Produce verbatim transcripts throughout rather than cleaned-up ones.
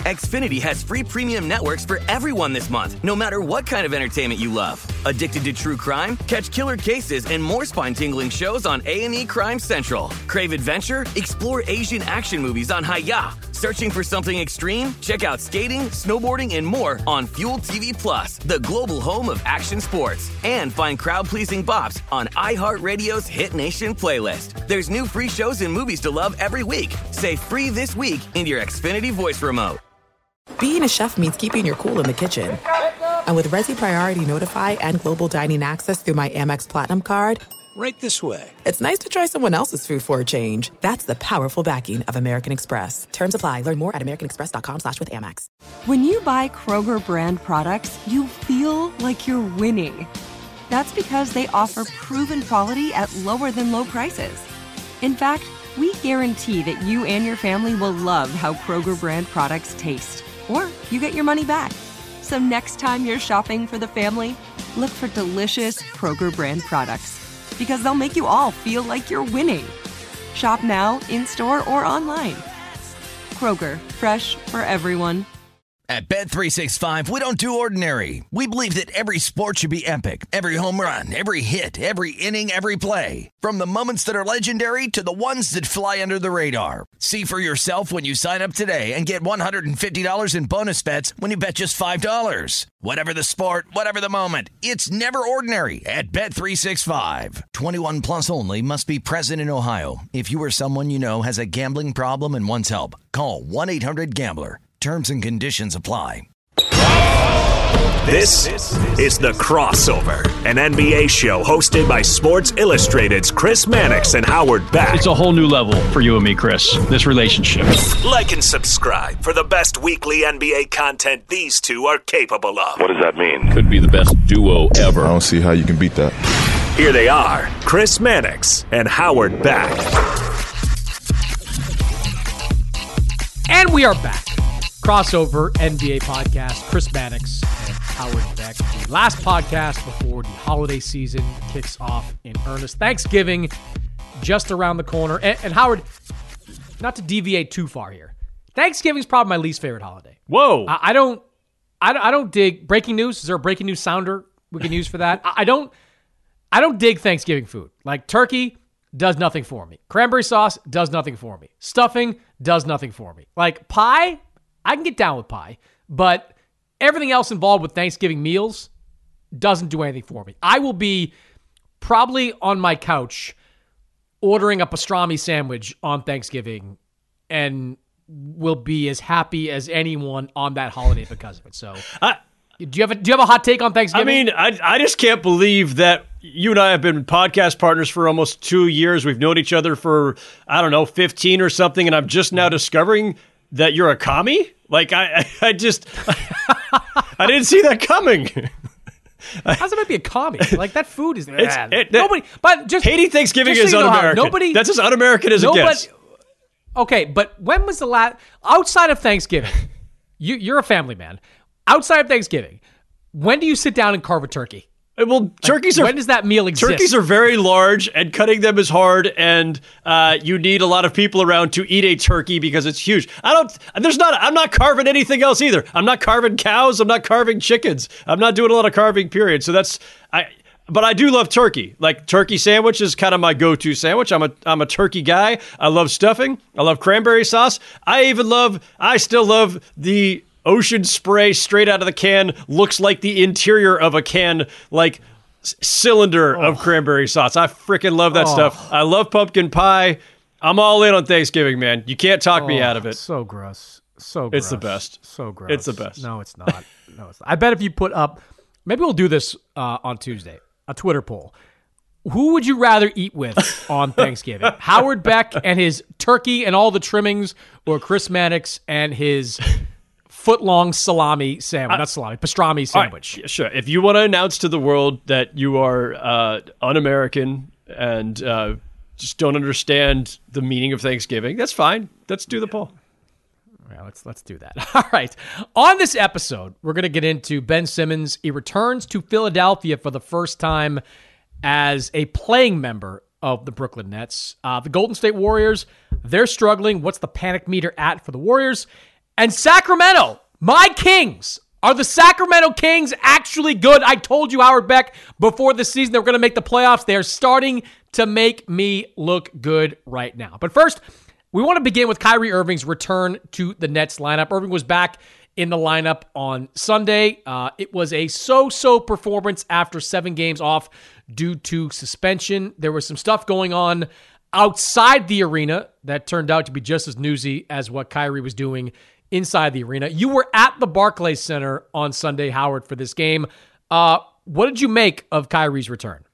Xfinity has free premium networks for everyone this month, no matter what kind of entertainment you love. Addicted to true crime? Catch killer cases and more spine-tingling shows on A and E Crime Central. Crave adventure? Explore Asian action movies on Hi-Ya. Searching for something extreme? Check out skating, snowboarding, and more on Fuel T V Plus, the global home of action sports. And find crowd-pleasing bops on iHeartRadio's Hit Nation playlist. There's new free shows and movies to love every week. Say free this week in your Xfinity voice remote. Being a chef means keeping your cool in the kitchen. And with Resi Priority Notify and Global Dining Access through my Amex Platinum card, right this way. It's nice to try someone else's food for a change. That's the powerful backing of American Express. Terms apply. Learn more at americanexpress.com slash with Amex. When you buy Kroger brand products, you feel like you're winning. That's because they offer proven quality at lower than low prices. In fact, we guarantee that you and your family will love how Kroger brand products taste. Or you get your money back. So next time you're shopping for the family, look for delicious Kroger brand products. Because they'll make you all feel like you're winning. Shop now, in-store, or online. Kroger, fresh for everyone. At Bet three sixty-five, we don't do ordinary. We believe that every sport should be epic. Every home run, every hit, every inning, every play. From the moments that are legendary to the ones that fly under the radar. See for yourself when you sign up today and get one hundred fifty dollars in bonus bets when you bet just five dollars. Whatever the sport, whatever the moment, it's never ordinary at Bet three sixty-five. twenty-one plus only. Must be present in Ohio. If you or someone you know has a gambling problem and wants help, call one eight hundred gambler. Terms and conditions apply. This is The Crossover, an N B A show hosted by Sports Illustrated's Chris Mannix and Howard Beck. It's a whole new level for you and me, Chris, this relationship. Like and subscribe for the best weekly N B A content these two are capable of. What does that mean? Could be the best duo ever. I don't see how you can beat that. Here they are, Chris Mannix and Howard Beck. And we are back. Crossover N B A podcast. Chris Mannix and Howard Beck. The last podcast before the holiday season kicks off in earnest. Thanksgiving just around the corner. And, and Howard, not to deviate too far here, Thanksgiving's probably my least favorite holiday. Whoa. I, I don't I, I don't dig breaking news. Is there a breaking news sounder we can use for that? I, I don't I don't dig Thanksgiving food. Like turkey does nothing for me. Cranberry sauce does nothing for me. Stuffing does nothing for me. Like pie, I can get down with pie, but everything else involved with Thanksgiving meals doesn't do anything for me. I will be probably on my couch ordering a pastrami sandwich on Thanksgiving and will be as happy as anyone on that holiday because of it. So, I, do you have a, do you have a hot take on Thanksgiving? I mean, I I just can't believe that you and I have been podcast partners for almost two years. We've known each other for, I don't know, fifteen or something, and I'm just now discovering that you're a commie? Like, I, I, I just, I didn't see that coming. How's it might be a commie? Like, that food is, it's, man. It, nobody, but just hating Thanksgiving just is so you know, un-American. Nobody, That's as un-American as nobody, it gets. Okay, but when was the last, outside of Thanksgiving, you, you're a family man, outside of Thanksgiving, when do you sit down and carve a turkey? Well, turkeys like, are. When does that meal exist? Turkeys are very large, and cutting them is hard, and uh, you need a lot of people around to eat a turkey because it's huge. I don't. There's not. I'm not carving anything else either. I'm not carving cows. I'm not carving chickens. I'm not doing a lot of carving. Period. So that's I. But I do love turkey. Like turkey sandwich is kind of my go-to sandwich. I'm a I'm a turkey guy. I love stuffing. I love cranberry sauce. I even love. I still love the Ocean Spray straight out of the can, looks like the interior of a can, like c- cylinder oh. of cranberry sauce. I freaking love that oh. stuff. I love pumpkin pie. I'm all in on Thanksgiving, man. You can't talk oh, me out of it. So gross. So gross. It's the best. So gross. It's the best. No, it's not. No, it's not. I bet if you put up, maybe we'll do this uh, on Tuesday, a Twitter poll. Who would you rather eat with on Thanksgiving? Howard Beck and his turkey and all the trimmings, or Chris Mannix and his foot-long salami sandwich, uh, not salami, pastrami sandwich. Right, sure. If you want to announce to the world that you are uh, un-American and uh, just don't understand the meaning of Thanksgiving, that's fine. Let's do the poll. Yeah, let's let's do that. All right. On this episode, we're going to get into Ben Simmons. He returns to Philadelphia for the first time as a playing member of the Brooklyn Nets. Uh, the Golden State Warriors, they're struggling. What's the panic meter at for the Warriors? And Sacramento, my Kings, are the Sacramento Kings actually good? I told you, Howard Beck, before the season they were going to make the playoffs. They're starting to make me look good right now. But first, we want to begin with Kyrie Irving's return to the Nets lineup. Irving was back in the lineup on Sunday. Uh, it was a so-so performance after seven games off due to suspension. There was some stuff going on outside the arena that turned out to be just as newsy as what Kyrie was doing inside the arena. You were at the Barclays Center on Sunday, Howard, for this game. Uh, what did you make of Kyrie's return?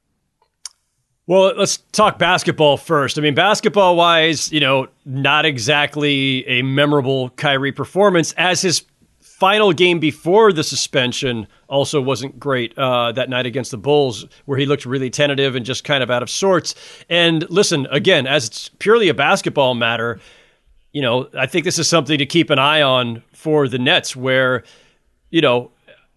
Well, let's talk basketball first. I mean, basketball-wise, you know, not exactly a memorable Kyrie performance, as his final game before the suspension also wasn't great uh, that night against the Bulls, where he looked really tentative and just kind of out of sorts. And listen, again, as it's purely a basketball matter, you know, I think this is something to keep an eye on for the Nets, where, you know,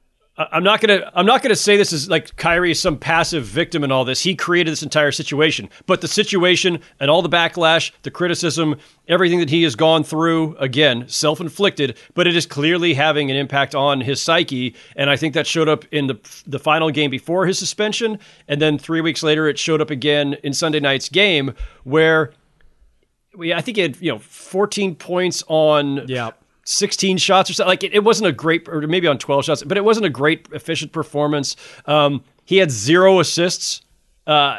I'm not gonna I'm not gonna say this is like Kyrie is some passive victim in all this. He created this entire situation, but the situation and all the backlash, the criticism, everything that he has gone through, again, self-inflicted, but it is clearly having an impact on his psyche. And I think that showed up in the the final game before his suspension, and then three weeks later, it showed up again in Sunday night's game, where we I think he had you know fourteen points on yeah. sixteen shots or something. Like it, it wasn't a great, or maybe on twelve shots, but it wasn't a great efficient performance. Um, he had zero assists. Uh,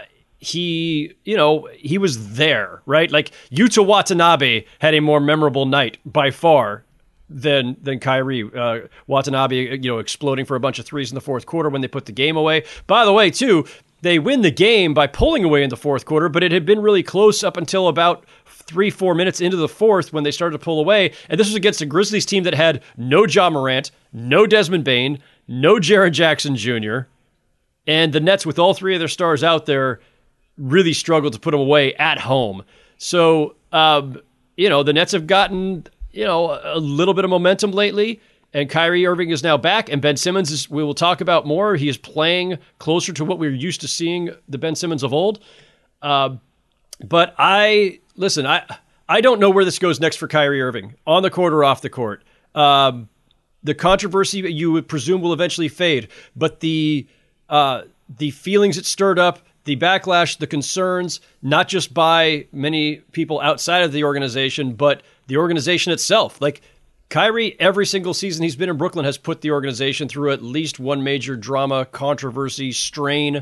he, you know, he was there, right? Like Yuta Watanabe had a more memorable night by far than than Kyrie. Uh, Watanabe, you know, exploding for a bunch of threes in the fourth quarter when they put the game away. By the way, too, they win the game by pulling away in the fourth quarter, but it had been really close up until about three, four minutes into the fourth when they started to pull away. And this was against a Grizzlies team that had no Ja Morant, no Desmond Bane, no Jaren Jackson Junior And the Nets, with all three of their stars out there, really struggled to put them away at home. So, um, you know, the Nets have gotten, you know, a little bit of momentum lately. And Kyrie Irving is now back. And Ben Simmons, is, we will talk about more. He is playing closer to what we were used to seeing the Ben Simmons of old. Uh, but I... Listen, I I don't know where this goes next for Kyrie Irving, on the court or off the court. Um, the controversy you would presume will eventually fade, but the uh, the feelings it stirred up, the backlash, the concerns, not just by many people outside of the organization, but the organization itself. Like Kyrie, every single season he's been in Brooklyn, has put the organization through at least one major drama, controversy, strain,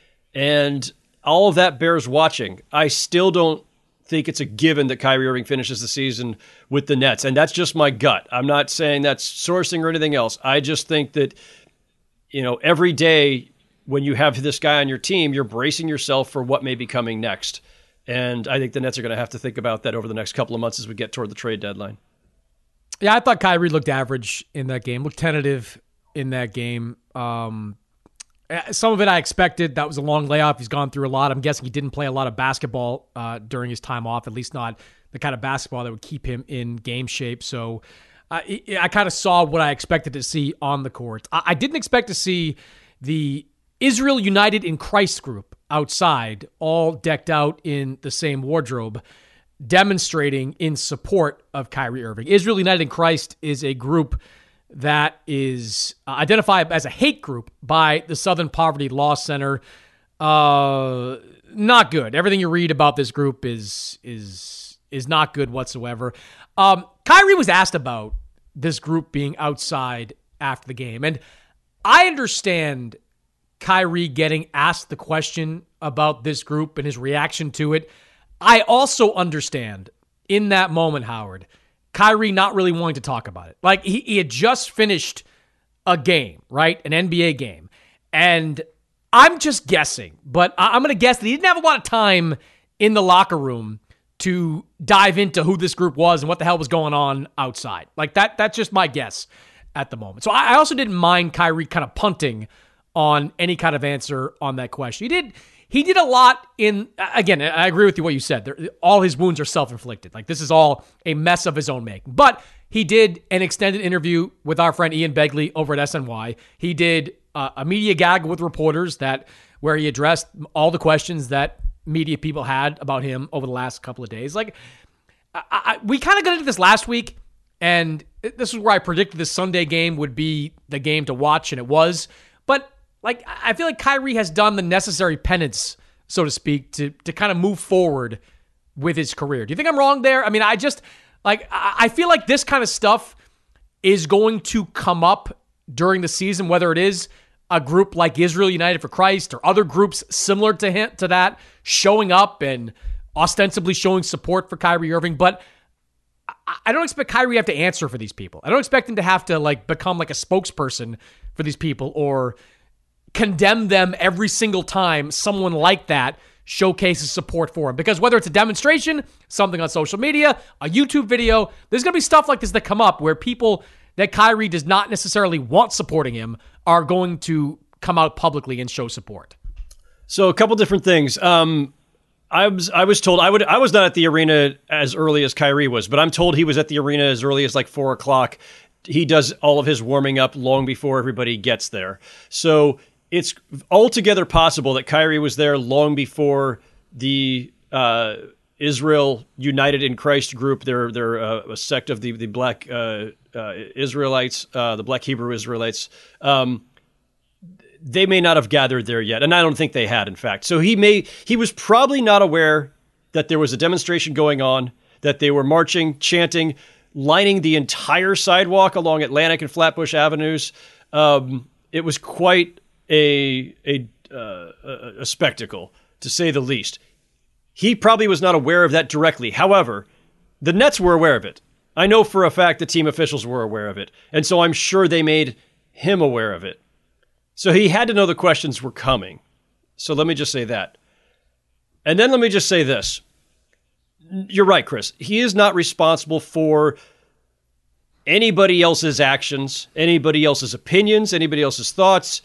and all of that bears watching. I still don't think it's a given that Kyrie Irving finishes the season with the Nets. And that's just my gut. I'm not saying that's sourcing or anything else. I just think that, you know, every day when you have this guy on your team, you're bracing yourself for what may be coming next. And I think the Nets are going to have to think about that over the next couple of months as we get toward the trade deadline. Yeah, I thought Kyrie looked average in that game, looked tentative in that game. Um, Some of it I expected. That was a long layoff. He's gone through a lot. I'm guessing he didn't play a lot of basketball uh, during his time off, at least not the kind of basketball that would keep him in game shape. So uh, I kind of saw what I expected to see on the court. I, I didn't expect to see the Israel United in Christ group outside, all decked out in the same wardrobe, demonstrating in support of Kyrie Irving. Israel United in Christ is a group that is uh, identified as a hate group by the Southern Poverty Law Center. Uh, not good. Everything you read about this group is is is not good whatsoever. Um, Kyrie was asked about this group being outside after the game, and I understand Kyrie getting asked the question about this group and his reaction to it. I also understand in that moment, Howard, Kyrie not really wanting to talk about it. Like, he, he had just finished a game, right? An N B A game. And I'm just guessing, but I, I'm going to guess that he didn't have a lot of time in the locker room to dive into who this group was and what the hell was going on outside. Like, that that's just my guess at the moment. So I, I also didn't mind Kyrie kind of punting on any kind of answer on that question. He did... He did a lot in, again, I agree with you what you said. There, all his wounds are self-inflicted. Like, this is all a mess of his own making. But he did an extended interview with our friend Ian Begley over at S N Y. He did uh, a media gag with reporters that where he addressed all the questions that media people had about him over the last couple of days. Like, I, I, we kind of got into this last week. And this is where I predicted the Sunday game would be the game to watch, and it was. But like, I feel like Kyrie has done the necessary penance, so to speak, to to kind of move forward with his career. Do you think I'm wrong there? I mean, I just, like, I feel like this kind of stuff is going to come up during the season, whether it is a group like Israel United for Christ or other groups similar to him, to that, showing up and ostensibly showing support for Kyrie Irving. But I don't expect Kyrie to have to answer for these people. I don't expect him to have to like become like a spokesperson for these people or condemn them every single time someone like that showcases support for him. Because whether it's a demonstration, something on social media, a YouTube video, there's going to be stuff like this that come up where people that Kyrie does not necessarily want supporting him are going to come out publicly and show support. So a couple different things. Um, I was I was told I would I was not at the arena as early as Kyrie was, but I'm told he was at the arena as early as like four o'clock. He does all of his warming up long before everybody gets there. So it's altogether possible that Kyrie was there long before the uh, Israel United in Christ group. They're they're uh, a sect of the the Black uh, uh, Israelites, uh, the Black Hebrew Israelites. Um, They may not have gathered there yet, and I don't think they had, in fact. So he may he was probably not aware that there was a demonstration going on, that they were marching, chanting, lining the entire sidewalk along Atlantic and Flatbush Avenues. Um, it was quite a a, uh, a a spectacle, to say the least. He probably was not aware of that directly. However, the Nets were aware of it. I know for a fact the team officials were aware of it, and so I'm sure they made him aware of it. So he had to know the questions were coming. So let me just say that. And then let me just say this. You're right, Chris. He is not responsible for anybody else's actions, anybody else's opinions, anybody else's thoughts.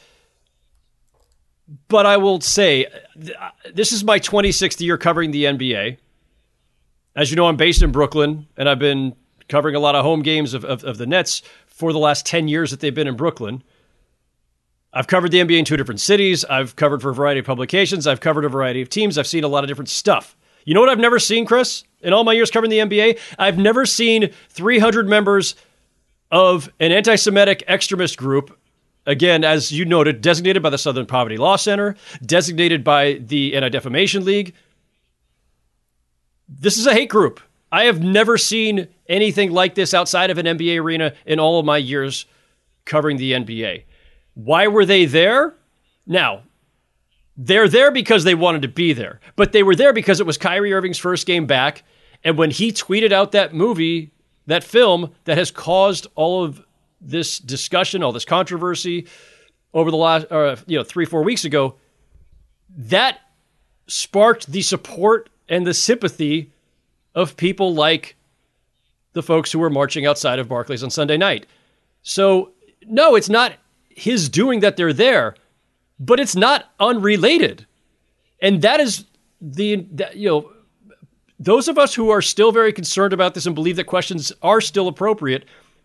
But I will say, this is my twenty-sixth year covering the N B A. As you know, I'm based in Brooklyn, and I've been covering a lot of home games of, of, of the Nets for the last ten years that they've been in Brooklyn. I've covered the N B A in two different cities. I've covered for a variety of publications. I've covered a variety of teams. I've seen a lot of different stuff. You know what I've never seen, Chris? In all my years covering the N B A, I've never seen three hundred members of an anti-Semitic extremist group, again, as you noted, designated by the Southern Poverty Law Center, designated by the Anti-Defamation League. This is a hate group. I have never seen anything like this outside of an N B A arena in all of my years covering the N B A. Why were they there? Now, they're there because they wanted to be there, but they were there because it was Kyrie Irving's first game back. And when he tweeted out that movie, that film that has caused all of this discussion, all this controversy over the last, uh, you know, three, four weeks ago, that sparked the support and the sympathy of people like the folks who were marching outside of Barclays on Sunday night. So, no, it's not his doing that they're there, but it's not unrelated. And that is the, that, you know, those of us who are still very concerned about this and believe that questions are still appropriate,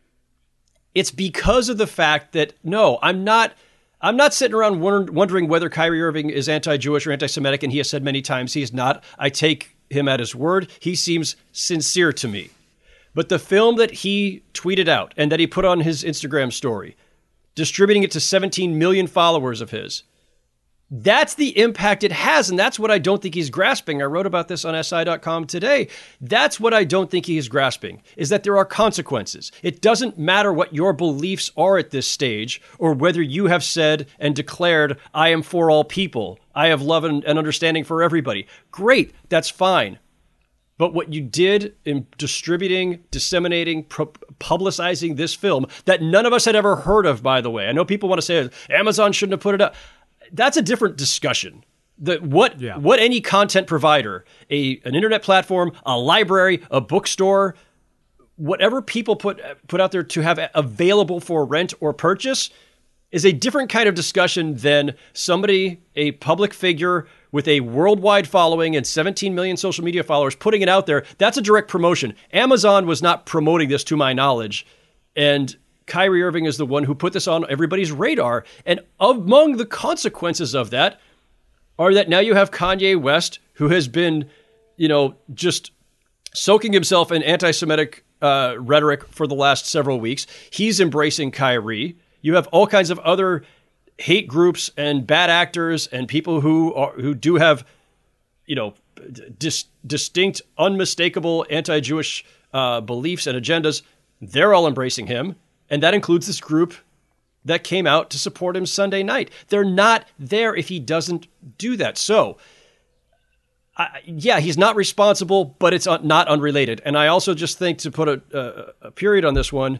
it's because of the fact that, no, I'm not, I'm not sitting around wondering whether Kyrie Irving is anti-Jewish or anti-Semitic, and he has said many times he is not. I take him at his word. He seems sincere to me. But the film that he tweeted out and that he put on his Instagram story, distributing it to seventeen million followers of his, that's the impact it has, and that's what I don't think he's grasping. I wrote about this on S I dot com today. That's what I don't think he is grasping, is that there are consequences. It doesn't matter what your beliefs are at this stage, or whether you have said and declared, I am for all people. I have love and, and understanding for everybody. Great, that's fine. But what you did in distributing, disseminating, pro- publicizing this film that none of us had ever heard of, by the way. I know people want to say Amazon shouldn't have put it up. That's a different discussion. That what yeah. what any content provider, a an internet platform, a library, a bookstore, whatever people put put out there to have available for rent or purchase is a different kind of discussion than somebody, a public figure with a worldwide following and seventeen million social media followers putting it out there. That's a direct promotion. Amazon was not promoting this to my knowledge. And Kyrie Irving is the one who put this on everybody's radar. And among the consequences of that are that now you have Kanye West, who has been, you know, just soaking himself in anti-Semitic uh, rhetoric for the last several weeks. He's embracing Kyrie. You have all kinds of other hate groups and bad actors and people who are, who do have, you know, dis- distinct, unmistakable anti-Jewish uh, beliefs and agendas. They're all embracing him. And that includes this group that came out to support him Sunday night. They're not there if he doesn't do that. So, uh, yeah, he's not responsible, but it's not unrelated. And I also just think, to put a, a, a period on this one,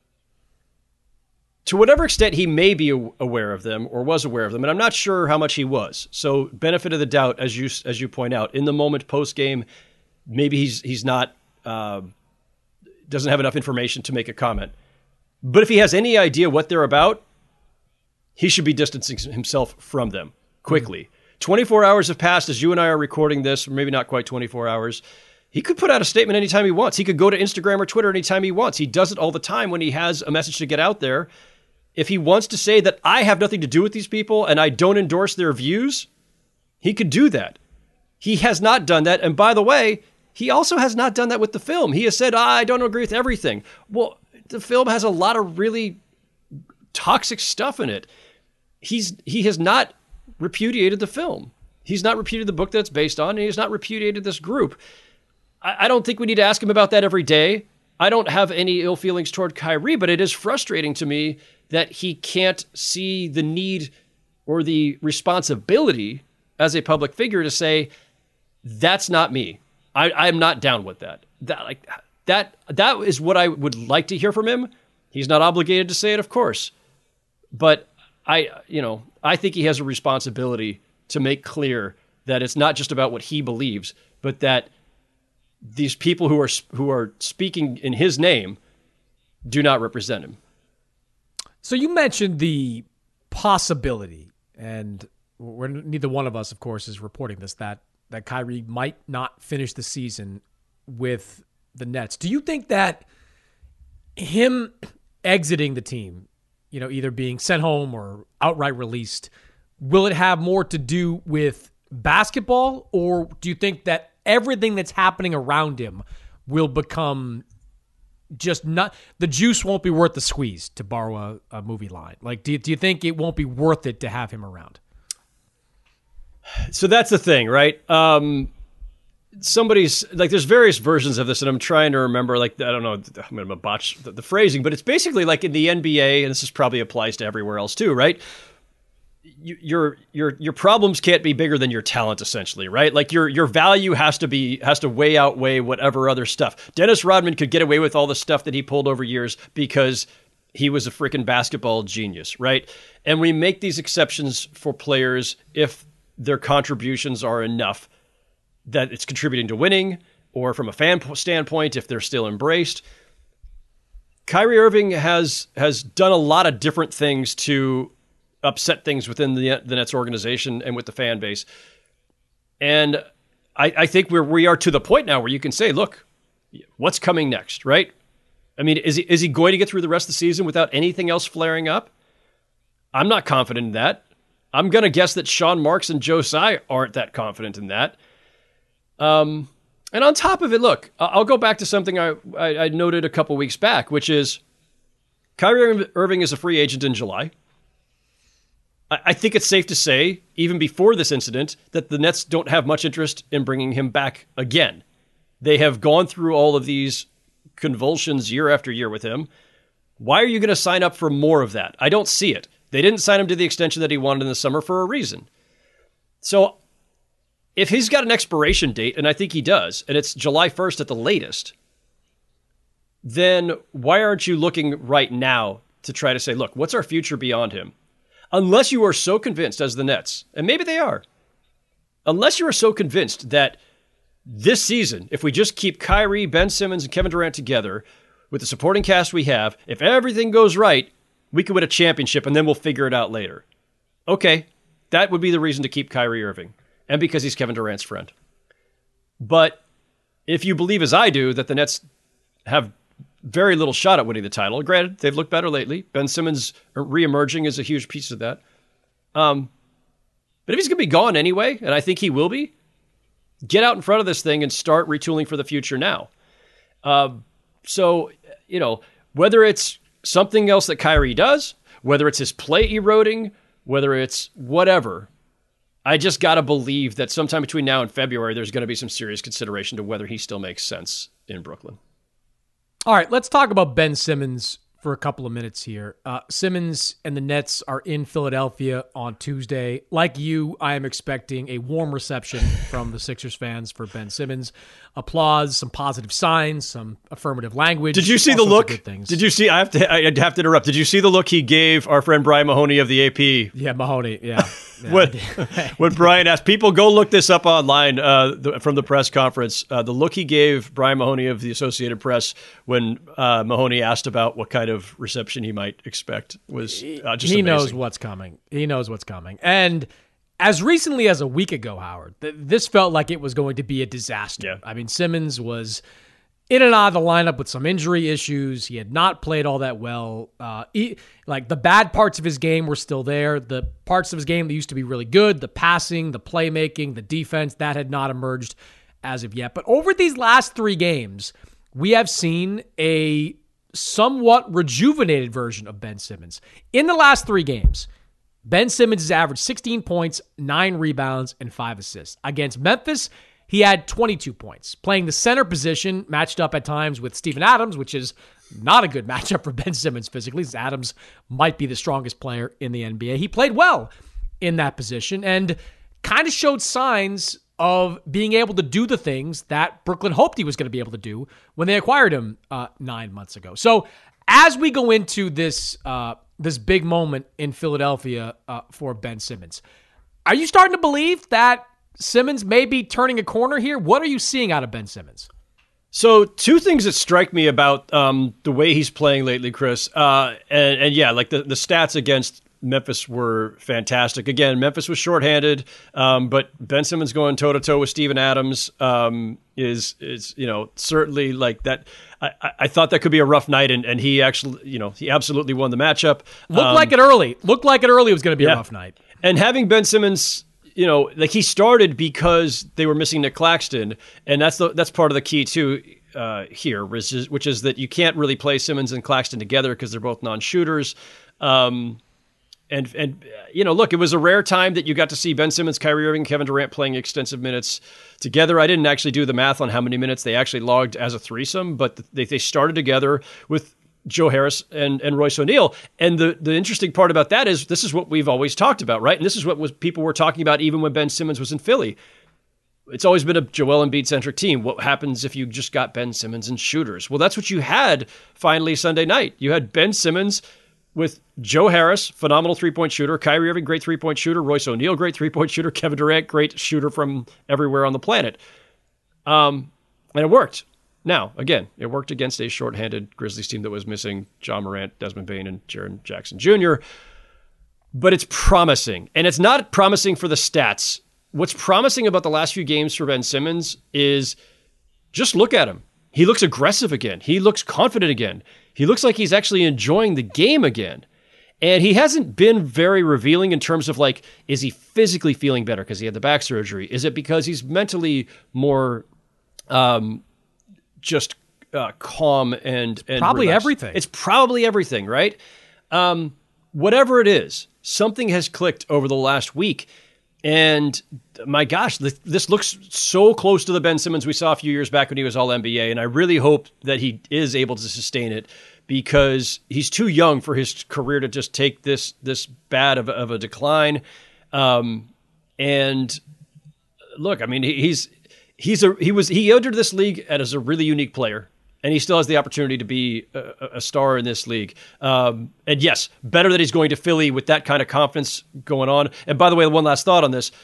to whatever extent he may be aware of them or was aware of them, and I'm not sure how much he was. So, benefit of the doubt, as you as you point out, in the moment post game, maybe he's he's not uh, doesn't have enough information to make a comment. But if he has any idea what they're about, he should be distancing himself from them quickly. Mm-hmm. twenty-four hours have passed as you and I are recording this, or maybe not quite twenty-four hours. He could put out a statement anytime he wants. He could go to Instagram or Twitter anytime he wants. He does it all the time when he has a message to get out there. If he wants to say that I have nothing to do with these people and I don't endorse their views, he could do that. He has not done that. And by the way, he also has not done that with the film. He has said, I don't agree with everything. Well, the film has a lot of really toxic stuff in it. He's he has not repudiated the film. He's not repudiated the book that it's based on, and he has not repudiated this group. I, I don't think we need to ask him about that every day. I don't have any ill feelings toward Kyrie, but it is frustrating to me that he can't see the need or the responsibility as a public figure to say, that's not me. I, I'm not down with that. That like that that is what I would like to hear from him. He's not obligated to say it, of course. But I, you know, I think he has a responsibility to make clear that it's not just about what he believes, but that these people who are who are speaking in his name do not represent him. So you mentioned the possibility, and we're, neither one of us, of course, is reporting this, that that Kyrie might not finish the season with the Nets. Do you think that him exiting the team, you know, either being sent home or outright released, will it have more to do with basketball, or do you think that everything that's happening around him will become just not, the juice won't be worth the squeeze, to borrow a, a movie line? Like, do you, do you think it won't be worth it to have him around? So that's the thing, right? Um, somebody's like, there's various versions of this, and I'm trying to remember, like, I don't know, I'm going to botch the, the phrasing, but it's basically like in the N B A, and this is probably applies to everywhere else too, right? You, your your your problems can't be bigger than your talent, essentially, right? Like your your value has to be has to way outweigh whatever other stuff. Dennis Rodman could get away with all the stuff that he pulled over years because he was a freaking basketball genius, right? And we make these exceptions for players if their contributions are enough that it's contributing to winning, or from a fan standpoint, if they're still embraced. Kyrie Irving has has done a lot of different things to upset things within the, the Nets organization and with the fan base. And I, I think we're, we are to the point now where you can say, look, what's coming next, right? I mean, is he, is he going to get through the rest of the season without anything else flaring up? I'm not confident in that. I'm going to guess that Sean Marks and Joe Tsai aren't that confident in that. Um, and on top of it, look, I'll go back to something I, I, I noted a couple weeks back, which is Kyrie Irving is a free agent in July. I think it's safe to say, even before this incident, that the Nets don't have much interest in bringing him back again. They have gone through all of these convulsions year after year with him. Why are you going to sign up for more of that? I don't see it. They didn't sign him to the extension that he wanted in the summer for a reason. So if he's got an expiration date, and I think he does, and it's July first at the latest, then why aren't you looking right now to try to say, look, what's our future beyond him? Unless you are so convinced as the Nets, and maybe they are, unless you are so convinced that this season, if we just keep Kyrie, Ben Simmons, and Kevin Durant together with the supporting cast we have, if everything goes right, we could win a championship and then we'll figure it out later. Okay, that would be the reason to keep Kyrie Irving, and because he's Kevin Durant's friend. But if you believe, as I do, that the Nets have very little shot at winning the title. Granted, they've looked better lately. Ben Simmons re-emerging is a huge piece of that. Um, but if he's going to be gone anyway, and I think he will be, get out in front of this thing and start retooling for the future now. Uh, So, you know, whether it's something else that Kyrie does, whether it's his play eroding, whether it's whatever, I just got to believe that sometime between now and February, there's going to be some serious consideration to whether he still makes sense in Brooklyn. All right, let's talk about Ben Simmons for a couple of minutes here. Uh, Simmons and the Nets are in Philadelphia on Tuesday. Like you, I am expecting a warm reception from the Sixers fans for Ben Simmons. Applause, some positive signs, some affirmative language. Did you see the look? Did you see? I have to. I have to interrupt. Did you see the look he gave our friend Brian Mahoney of the A P? Yeah, Mahoney. Yeah. yeah when, when Brian asked people, go look this up online uh, the, from the press conference. Uh, the look he gave Brian Mahoney of the Associated Press when uh, Mahoney asked about what kind of reception he might expect was uh, just he amazing. knows what's coming. He knows what's coming, and. As recently as a week ago, Howard, th- this felt like it was going to be a disaster. Yeah. I mean, Simmons was in and out of the lineup with some injury issues. He had not played all that well. Uh, he, like the bad parts of his game were still there. The parts of his game that used to be really good, the passing, the playmaking, the defense, that had not emerged as of yet. But over these last three games, we have seen a somewhat rejuvenated version of Ben Simmons. In the last three games, Ben Simmons has averaged sixteen points, nine rebounds, and five assists. Against Memphis, he had twenty-two points, playing the center position, matched up at times with Steven Adams, which is not a good matchup for Ben Simmons physically. Adams might be the strongest player in the N B A. He played well in that position and kind of showed signs of being able to do the things that Brooklyn hoped he was going to be able to do when they acquired him uh, nine months ago. So as we go into this uh, this big moment in Philadelphia uh, for Ben Simmons, are you starting to believe that Simmons may be turning a corner here? What are you seeing out of Ben Simmons? So two things that strike me about um, the way he's playing lately, Chris, uh, and, and yeah, like the, the stats against Memphis were fantastic. Again, Memphis was shorthanded, um, but Ben Simmons going toe to toe with Steven Adams um, is is you know certainly like that. I, I thought that could be a rough night, and, and he actually you know he absolutely won the matchup. Looked um, like it early. Looked like it early was going to be yeah. a rough night. And having Ben Simmons, you know, like he started because they were missing Nick Claxton, and that's the that's part of the key too. Uh, here, which is, which is that you can't really play Simmons and Claxton together because they're both non-shooters. Um, and, and you know, look, it was a rare time that you got to see Ben Simmons, Kyrie Irving, Kevin Durant playing extensive minutes together. I didn't actually do the math on how many minutes they actually logged as a threesome, but they, they started together with Joe Harris and, and Royce O'Neal. And the, the interesting part about that is this is what we've always talked about, right? And this is what was people were talking about even when Ben Simmons was in Philly. It's always been a Joel Embiid-centric team. What happens if you just got Ben Simmons and shooters? Well, that's what you had finally Sunday night. You had Ben Simmons with Joe Harris, phenomenal three-point shooter, Kyrie Irving, great three-point shooter, Royce O'Neal, great three-point shooter, Kevin Durant, great shooter from everywhere on the planet. Um, and it worked. Now, again, it worked against a shorthanded Grizzlies team that was missing John Morant, Desmond Bane, and Jaren Jackson Junior But it's promising. And it's not promising for the stats. What's promising about the last few games for Ben Simmons is just look at him. He looks aggressive again. He looks confident again. He looks like he's actually enjoying the game again. And he hasn't been very revealing in terms of like, is he physically feeling better because he had the back surgery? Is it because he's mentally more um, just uh, calm and, and probably relaxed? everything. It's probably everything, right? Um, whatever it is, something has clicked over the last week. And my gosh, this, this looks so close to the Ben Simmons we saw a few years back when he was all N B A. And I really hope that he is able to sustain it because he's too young for his career to just take this this bad of a, of a decline. Um, and look, I mean, he's he's a he was he entered this league as a really unique player. And he still has the opportunity to be a, a star in this league. Um, and yes, better that he's going to Philly with that kind of confidence going on. And by the way, one last thought on this.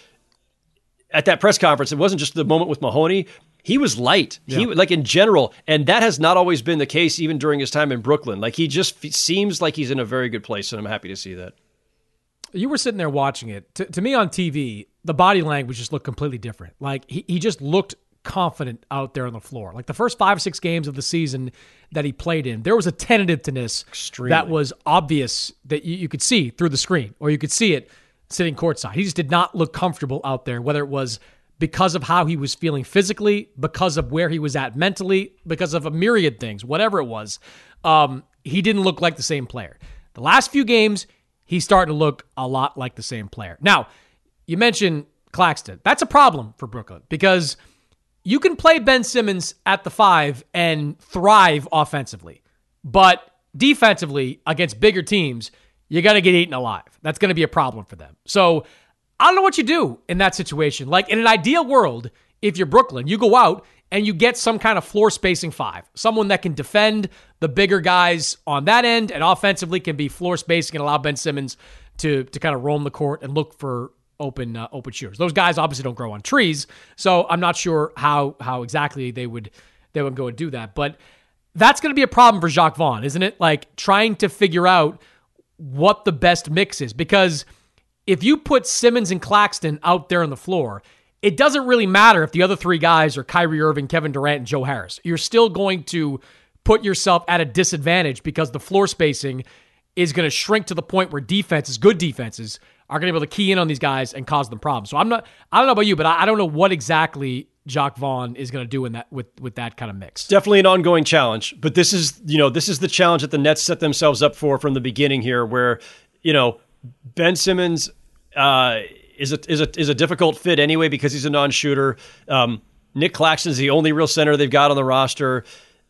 At that press conference, it wasn't just the moment with Mahoney. He was light, yeah. he like in general. And that has not always been the case even during his time in Brooklyn. Like he just f- seems like he's in a very good place, and I'm happy to see that. You were sitting there watching it. To, to me on T V, the body language just looked completely different. Like he, he just looked confident out there on the floor. Like the first five or six games of the season that he played in, there was a tentativeness Extremely. that was obvious that you, you could see through the screen, or you could see it sitting courtside. He just did not look comfortable out there, whether it was because of how he was feeling physically, because of where he was at mentally, because of a myriad things, whatever it was, um, he didn't look like the same player. The last few games, he's starting to look a lot like the same player. Now, you mentioned Claxton. That's a problem for Brooklyn because you can play Ben Simmons at the five and thrive offensively, but defensively against bigger teams, you got to get eaten alive. That's going to be a problem for them. So I don't know what you do in that situation. Like in an ideal world, if you're Brooklyn, you go out and you get some kind of floor spacing five, someone that can defend the bigger guys on that end and offensively can be floor spacing and allow Ben Simmons to, to kind of roam the court and look for open uh, open shooters. Those guys obviously don't grow on trees, so I'm not sure how how exactly they would they would go and do that. But that's going to be a problem for Jacques Vaughn, isn't it? Like trying to figure out what the best mix is, because if you put Simmons and Claxton out there on the floor, it doesn't really matter if the other three guys are Kyrie Irving, Kevin Durant, and Joe Harris. You're still going to put yourself at a disadvantage because the floor spacing is going to shrink to the point where defenses, good defenses, are going to be able to key in on these guys and cause them problems. So I'm not, I don't know about you, but I, I don't know what exactly Jacques Vaughn is going to do in that with, with that kind of mix. Definitely an ongoing challenge, but this is, you know, this is the challenge that the Nets set themselves up for from the beginning here, where, you know, Ben Simmons uh, is a is a is a difficult fit anyway because he's a non-shooter. Um, Nick Claxton's the only real center they've got on the roster.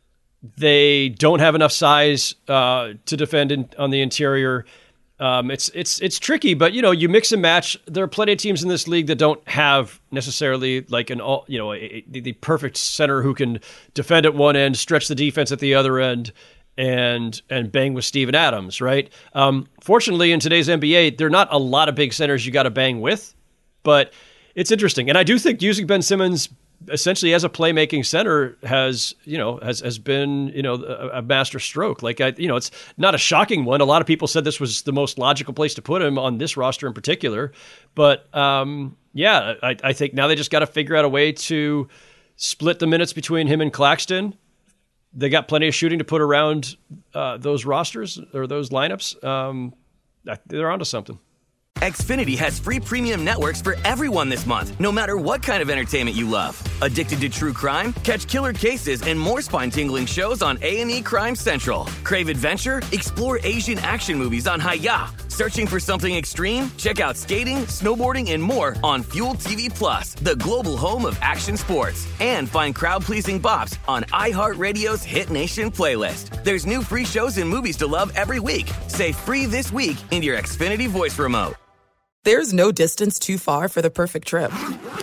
They don't have enough size uh, to defend in, on the interior. Um, it's it's it's tricky, but you know, you mix and match. There are plenty of teams in this league that don't have necessarily like an all, you know, a, a, the perfect center who can defend at one end, stretch the defense at the other end, and and bang with Steven Adams, right? Um, fortunately, in today's N B A, there are not a lot of big centers you got to bang with, but it's interesting, and I do think using Ben Simmons essentially as a playmaking center has, you know, has, has been, you know, a, a master stroke. Like, I, you know, it's not a shocking one. A lot of people said this was the most logical place to put him on this roster in particular. But um, yeah, I, I think now they just got to figure out a way to split the minutes between him and Claxton. They got plenty of shooting to put around uh, those rosters or those lineups. Um, they're onto something. Xfinity has free premium networks for everyone this month, no matter what kind of entertainment you love. Addicted to true crime? Catch killer cases and more spine-tingling shows on A and E Crime Central. Crave adventure? Explore Asian action movies on Hi-Ya. Searching for something extreme? Check out skating, snowboarding, and more on Fuel T V Plus, the global home of action sports. And find crowd-pleasing bops on iHeartRadio's Hit Nation playlist. There's new free shows and movies to love every week. Say free this week in your Xfinity voice remote. There's no distance too far for the perfect trip.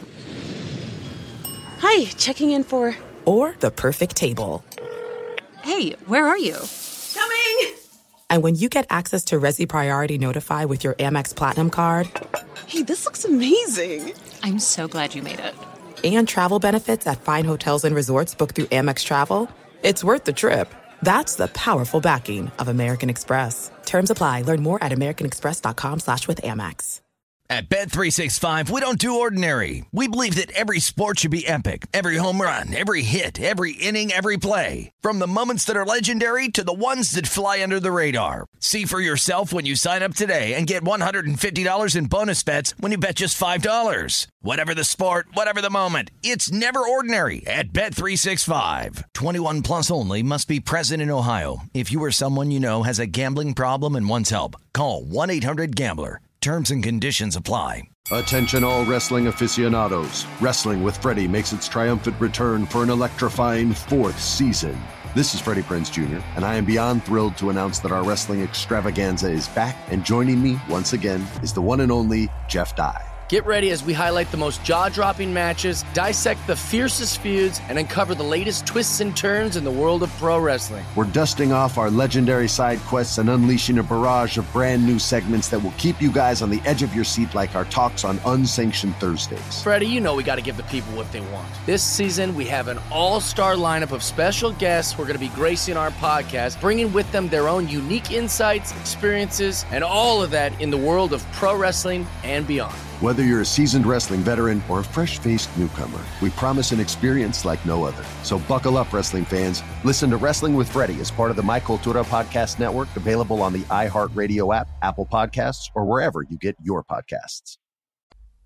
Hi, checking in for... Or the perfect table. Hey, where are you? Coming! And when you get access to Resi Priority Notify with your Amex Platinum card... Hey, this looks amazing. I'm so glad you made it. And travel benefits at fine hotels and resorts booked through Amex Travel, it's worth the trip. That's the powerful backing of American Express. Terms apply. Learn more at americanexpress.com slash with Amex. At Bet three sixty-five, we don't do ordinary. We believe that every sport should be epic. Every home run, every hit, every inning, every play. From the moments that are legendary to the ones that fly under the radar. See for yourself when you sign up today and get one hundred fifty dollars in bonus bets when you bet just five dollars. Whatever the sport, whatever the moment, it's never ordinary at Bet three sixty-five. twenty-one plus only. Must be present in Ohio. If you or someone you know has a gambling problem and wants help, call one eight hundred gambler. Terms and conditions apply. Attention all wrestling aficionados. Wrestling with Freddie makes its triumphant return for an electrifying fourth season. This is Freddie Prinze Junior, and I am beyond thrilled to announce that our wrestling extravaganza is back, and joining me once again is the one and only Jeff Dye. Get ready as we highlight the most jaw-dropping matches, dissect the fiercest feuds, and uncover the latest twists and turns in the world of pro wrestling. We're dusting off our legendary side quests and unleashing a barrage of brand new segments that will keep you guys on the edge of your seat like our talks on Unsanctioned Thursdays. Freddie, you know we got to give the people what they want. This season, we have an all-star lineup of special guests who are going to be gracing our podcast, bringing with them their own unique insights, experiences, and all of that in the world of pro wrestling and beyond. Whether you're a seasoned wrestling veteran or a fresh-faced newcomer, we promise an experience like no other. So buckle up, wrestling fans. Listen to Wrestling with Freddie as part of the My Cultura Podcast Network, available on the iHeartRadio app, Apple Podcasts, or wherever you get your podcasts.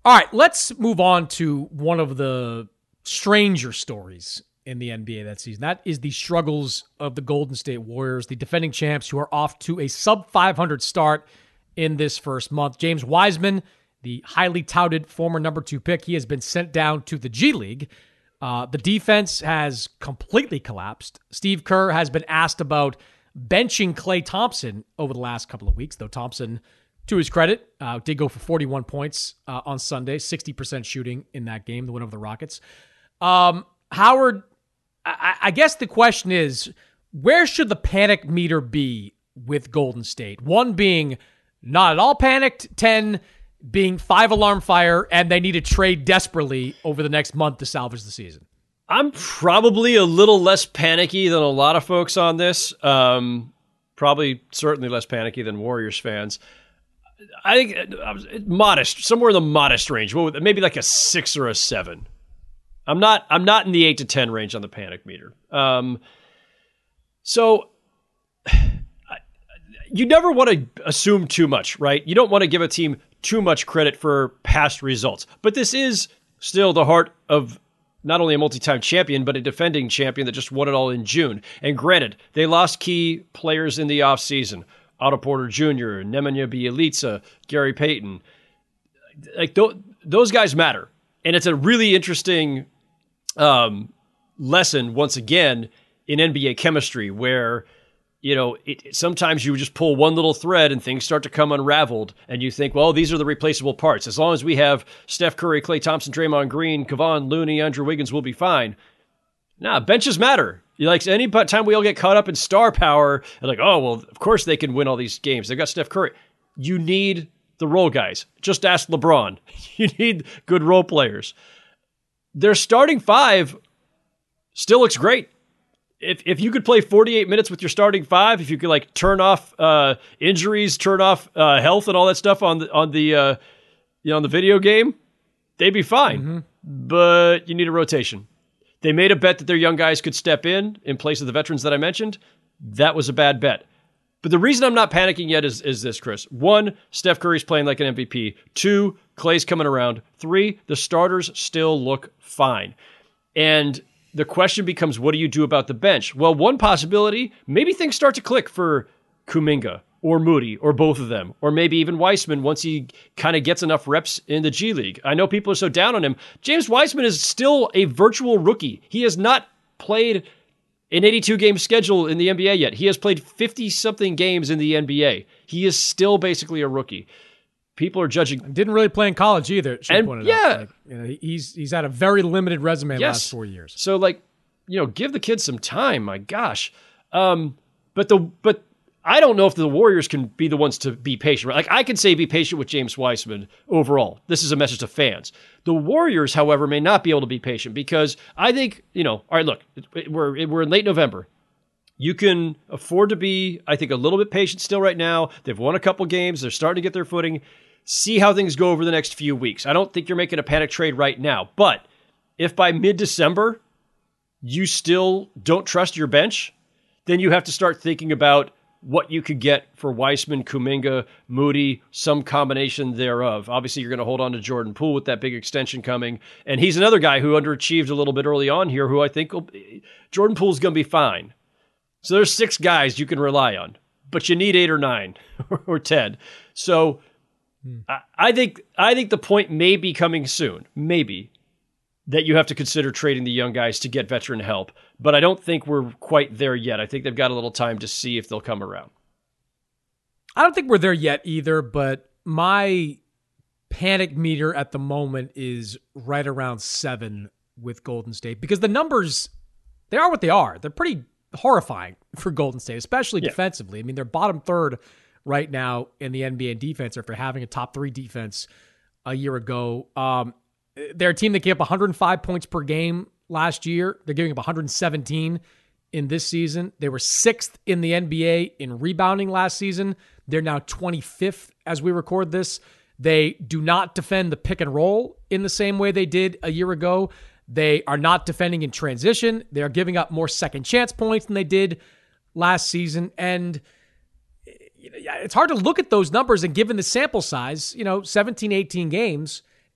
All right, let's move on to one of the stranger stories in the N B A that season. That is the struggles of the Golden State Warriors, the defending champs who are off to a sub five hundred start in this first month. James Wiseman, the highly touted former number two pick, he has been sent down to the G League. Uh, the defense has completely collapsed. Steve Kerr has been asked about benching Klay Thompson over the last couple of weeks, though Thompson, to his credit, uh, did go for forty-one points uh, on Sunday, sixty percent shooting in that game, the win over the Rockets. Um, Howard, I, I guess the question is, where should the panic meter be with Golden State? One being not at all panicked, ten being five alarm fire, and they need to trade desperately over the next month to salvage the season. I'm probably a little less panicky than a lot of folks on this. Um, probably certainly less panicky than Warriors fans. I think uh, modest, somewhere in the modest range. Well, maybe like a six or a seven. I'm not. I'm not in the eight to ten range on the panic meter. Um, so you never want to assume too much, right? You don't want to give a team too much credit for past results. But this is still the heart of not only a multi-time champion, but a defending champion that just won it all in June. And granted, they lost key players in the offseason. Otto Porter Junior, Nemanja Bjelica, Gary Payton. Like th- those guys matter. And it's a really interesting um, lesson, once again, in N B A chemistry, where you know, it, sometimes you just pull one little thread and things start to come unraveled, and you think, well, these are the replaceable parts. As long as we have Steph Curry, Klay Thompson, Draymond Green, Kevon Looney, Andrew Wiggins, we'll be fine. Nah, benches matter. Like any time we all get caught up in star power, and like, oh, well, of course they can win all these games. They've got Steph Curry. You need the role guys. Just ask LeBron. You need good role players. Their starting five still looks great. If if you could play forty-eight minutes with your starting five, if you could like turn off uh, injuries, turn off uh, health and all that stuff on the on the uh, you know on the video game, they'd be fine. Mm-hmm. But you need a rotation. They made a bet that their young guys could step in in place of the veterans that I mentioned. That was a bad bet. But the reason I'm not panicking yet is is this, Chris. One, Steph Curry's playing like an M V P. Two, Klay's coming around. Three, the starters still look fine. And the question becomes, what do you do about the bench? Well, one possibility, maybe things start to click for Kuminga or Moody or both of them, or maybe even Wiseman once he kind of gets enough reps in the G League. I know people are so down on him. James Wiseman is still a virtual rookie. He has not played an eighty-two game schedule in the N B A yet. He has played fifty-something games in the N B A. He is still basically a rookie. People are judging. Didn't really play in college either. And yeah, like, you know, he's he's had a very limited resume yes. last four years. So like, you know, give the kid some time. My gosh, um, but the but I don't know if the Warriors can be the ones to be patient. Right? Like I can say, be patient with James Wiseman overall. This is a message to fans. The Warriors, however, may not be able to be patient because I think you know. All right, look, we're we're in late November. You can afford to be, I think, a little bit patient still right now. They've won a couple games. They're starting to get their footing. See how things go over the next few weeks. I don't think you're making a panic trade right now. But if by mid-December you still don't trust your bench, then you have to start thinking about what you could get for Wiseman, Kuminga, Moody, some combination thereof. Obviously, you're going to hold on to Jordan Poole with that big extension coming. And he's another guy who underachieved a little bit early on here who I think will be, Jordan Poole's going to be fine. So there's six guys you can rely on, but you need eight or nine or ten. So hmm. I, I think I think the point may be coming soon, maybe, that you have to consider trading the young guys to get veteran help. But I don't think we're quite there yet. I think they've got a little time to see if they'll come around. I don't think we're there yet either, but my panic meter at the moment is right around seven with Golden State because the numbers, they are what they are. They're pretty horrifying for Golden State, especially yeah. defensively. I mean, they're bottom third right now in the N B A in defense after having a top three defense a year ago. Um, they're a team that gave up one hundred five points per game last year. They're giving up one hundred seventeen in this season. They were sixth in the N B A in rebounding last season. They're now twenty-fifth as we record this. They do not defend the pick and roll in the same way they did a year ago. They are not defending in transition. They are giving up more second chance points than they did last season. And it's hard to look at those numbers and given the sample size, you know, seventeen, eighteen games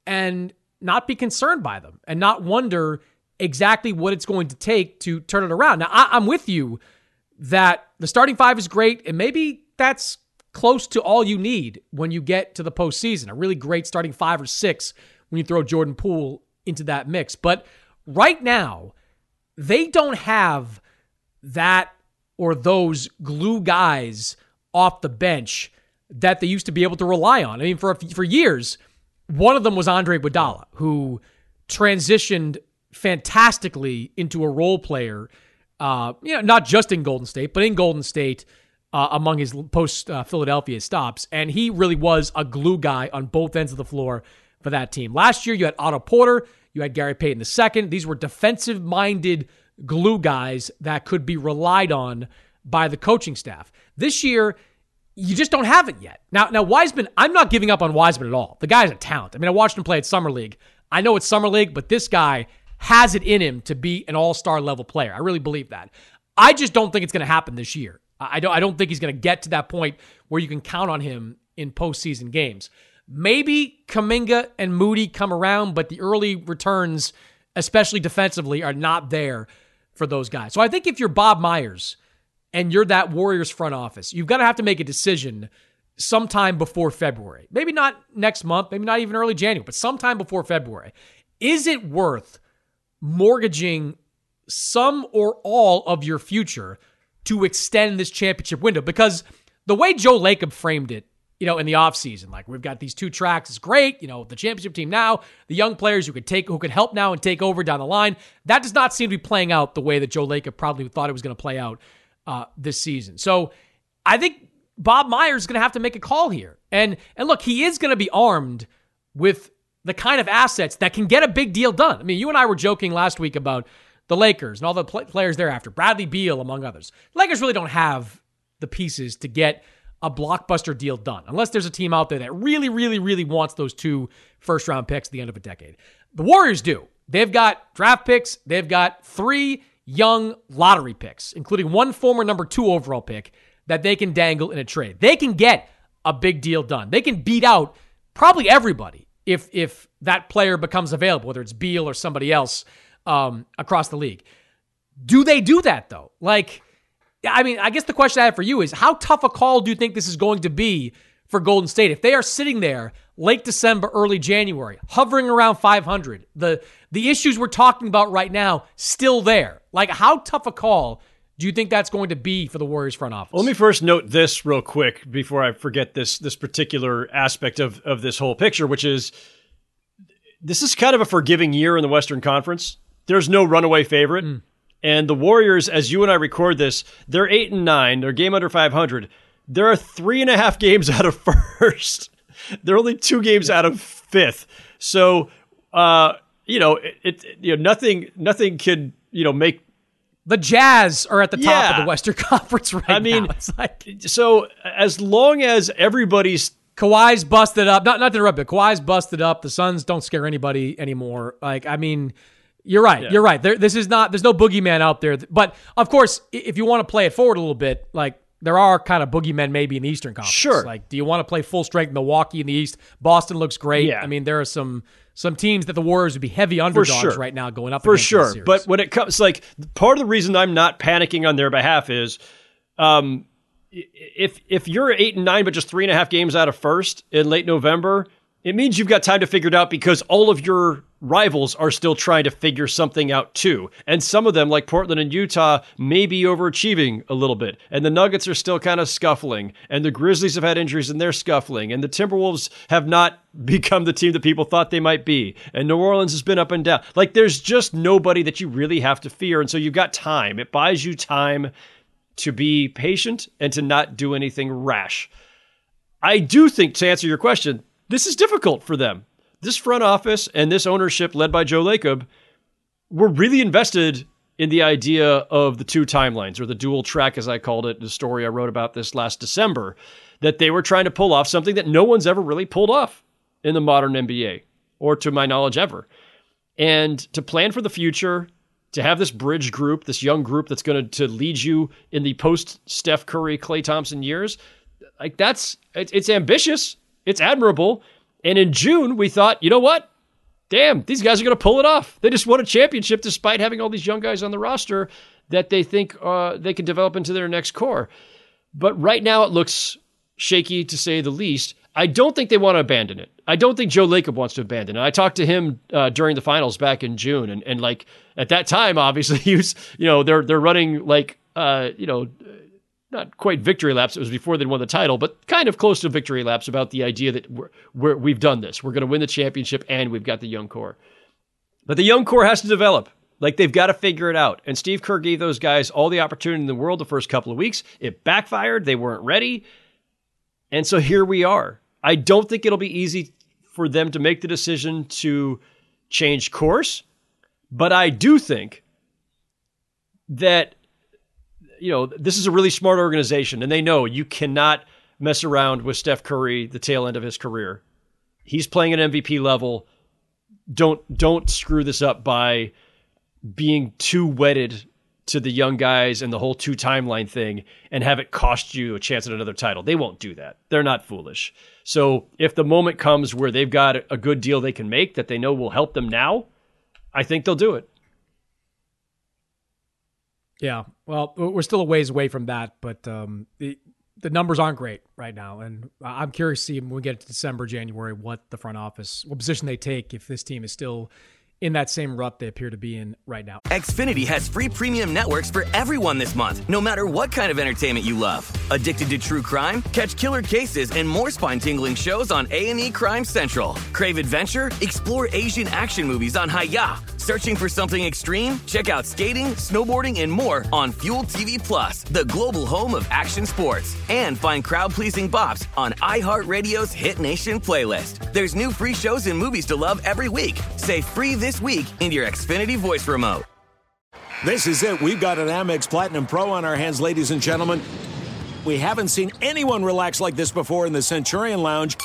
and not be concerned by them and not wonder exactly what it's going to take to turn it around. Now, I, I'm with you that the starting five is great, and maybe that's close to all you need when you get to the postseason. A really great starting five or six when you throw Jordan Poole into that mix. But right now, they don't have that or those glue guys off the bench that they used to be able to rely on. I mean, for for years, one of them was Andre Iguodala, who transitioned fantastically into a role player, uh, you know, not just in Golden State, but in Golden State uh, among his post-Philadelphia uh, stops. And he really was a glue guy on both ends of the floor for that team. Last year, you had Otto Porter, you had Gary Payton the second. These were defensive-minded glue guys that could be relied on by the coaching staff. This year, you just don't have it yet. Now, now Wiseman, I'm not giving up on Wiseman at all. The guy's a talent. I mean, I watched him play at Summer League. I know it's Summer League, but this guy has it in him to be an all-star level player. I really believe that. I just don't think it's going to happen this year. I don't, I don't think he's going to get to that point where you can count on him in postseason games. Maybe Kuminga and Moody come around, but the early returns, especially defensively, are not there for those guys. So I think if you're Bob Myers and you're that Warriors front office, you've got to have to make a decision sometime before February. Maybe not next month, maybe not even early January, but sometime before February. Is it worth mortgaging some or all of your future to extend this championship window? Because the way Joe Lacob framed it, you know, in the offseason, like we've got these two tracks, it's great, you know, the championship team now, the young players who could take, who could help now and take over down the line. That does not seem to be playing out the way that Joe Lacob probably thought it was going to play out uh, this season. So I think Bob Myers is going to have to make a call here. And and look, he is going to be armed with the kind of assets that can get a big deal done. I mean, you and I were joking last week about the Lakers and all the pl- players thereafter, Bradley Beal, among others. The Lakers really don't have the pieces to get a blockbuster deal done, unless there's a team out there that really, really, really wants those two first-round picks at the end of a decade. The Warriors do. They've got draft picks. They've got three young lottery picks, including one former number two overall pick that they can dangle in a trade. They can get a big deal done. They can beat out probably everybody if if that player becomes available, whether it's Beal or somebody else um, across the league. Do they do that, though? Like, I mean, I guess the question I have for you is, how tough a call do you think this is going to be for Golden State? If they are sitting there late December, early January, hovering around five hundred, the the issues we're talking about right now still there. Like, how tough a call do you think that's going to be for the Warriors front office? Let me first note this real quick before I forget this this particular aspect of, of this whole picture, which is this is kind of a forgiving year in the Western Conference. There's no runaway favorite. Mm. And the Warriors, as you and I record this, they're eight and nine. They're game under five hundred. There are three and a half games out of first. They're only two games out of fifth. So, uh, you know, it, it you know nothing nothing can you know make. The Jazz are at the top yeah. of the Western Conference right now. I mean, now. It's like, so as long as everybody's Kawhi's busted up, not not to interrupt, but Kawhi's busted up. The Suns don't scare anybody anymore. Like, I mean, you're right. Yeah. You're right. There, this is not. There's no boogeyman out there. But of course, if you want to play it forward a little bit, like there are kind of boogeymen maybe in the Eastern Conference. Sure. Like, do you want to play full strength Milwaukee in the East? Boston looks great. Yeah. I mean, there are some. Some teams that the Warriors would be heavy underdogs sure. right now going up for against sure. this series. But when it comes, like, part of the reason I'm not panicking on their behalf is, um, if if you're eight and nine but just three and a half games out of first in late November, it means you've got time to figure it out because all of your rivals are still trying to figure something out too. And some of them, like Portland and Utah, may be overachieving a little bit. And the Nuggets are still kind of scuffling. And the Grizzlies have had injuries and they're scuffling. And the Timberwolves have not become the team that people thought they might be. And New Orleans has been up and down. Like, there's just nobody that you really have to fear. And so you've got time. It buys you time to be patient and to not do anything rash. I do think, to answer your question, this is difficult for them. This front office and this ownership led by Joe Lacob were really invested in the idea of the two timelines, or the dual track, as I called it, the story I wrote about this last December, that they were trying to pull off something that no one's ever really pulled off in the modern N B A, or to my knowledge ever. And to plan for the future, to have this bridge group, this young group that's going to lead you in the post-Steph Curry, Klay Thompson years, like that's, it's, it's ambitious. It's admirable. And in June, we thought, you know what? damn, these guys are going to pull it off. They just won a championship despite having all these young guys on the roster that they think uh, they can develop into their next core. But right now it looks shaky, to say the least. I don't think they want to abandon it. I don't think Joe Lacob wants to abandon it. I talked to him uh, during the finals back in June, and, and like at that time, obviously, he was, you know, they're they're running like, uh, you know, not quite victory laps. It was before they won the title, but kind of close to victory laps about the idea that we're, we're, we've done this. We're going to win the championship, and we've got the young core. But the young core has to develop. Like, they've got to figure it out. And Steve Kerr gave those guys all the opportunity in the world the first couple of weeks. It backfired. They weren't ready. And so here we are. I don't think it'll be easy for them to make the decision to change course. But I do think that, you know, this is a really smart organization. And they know you cannot mess around with Steph Curry, the tail end of his career. He's playing at M V P level. Don't, don't screw this up by being too wedded to the young guys and the whole two timeline thing and have it cost you a chance at another title. They won't do that. They're not foolish. So if the moment comes where they've got a good deal they can make that they know will help them now, I think they'll do it. Yeah. Well, we're still a ways away from that, but um, the, the numbers aren't great right now. And I'm curious to see when we get to December, January, what the front office, what position they take if this team is still in that same rut they appear to be in right now. Xfinity has free premium networks for everyone this month, no matter what kind of entertainment you love. Addicted to true crime? Catch killer cases and more spine-tingling shows on A and E Crime Central. Crave adventure? Explore Asian action movies on Hi-Ya. Searching for something extreme? Check out skating, snowboarding, and more on Fuel T V Plus, the global home of action sports. And find crowd-pleasing bops on iHeartRadio's Hit Nation playlist. There's new free shows and movies to love every week. Say free this week in your Xfinity voice remote. This is it. We've got an Amex Platinum Pro on our hands, ladies and gentlemen. We haven't seen anyone relax like this before in the Centurion Lounge.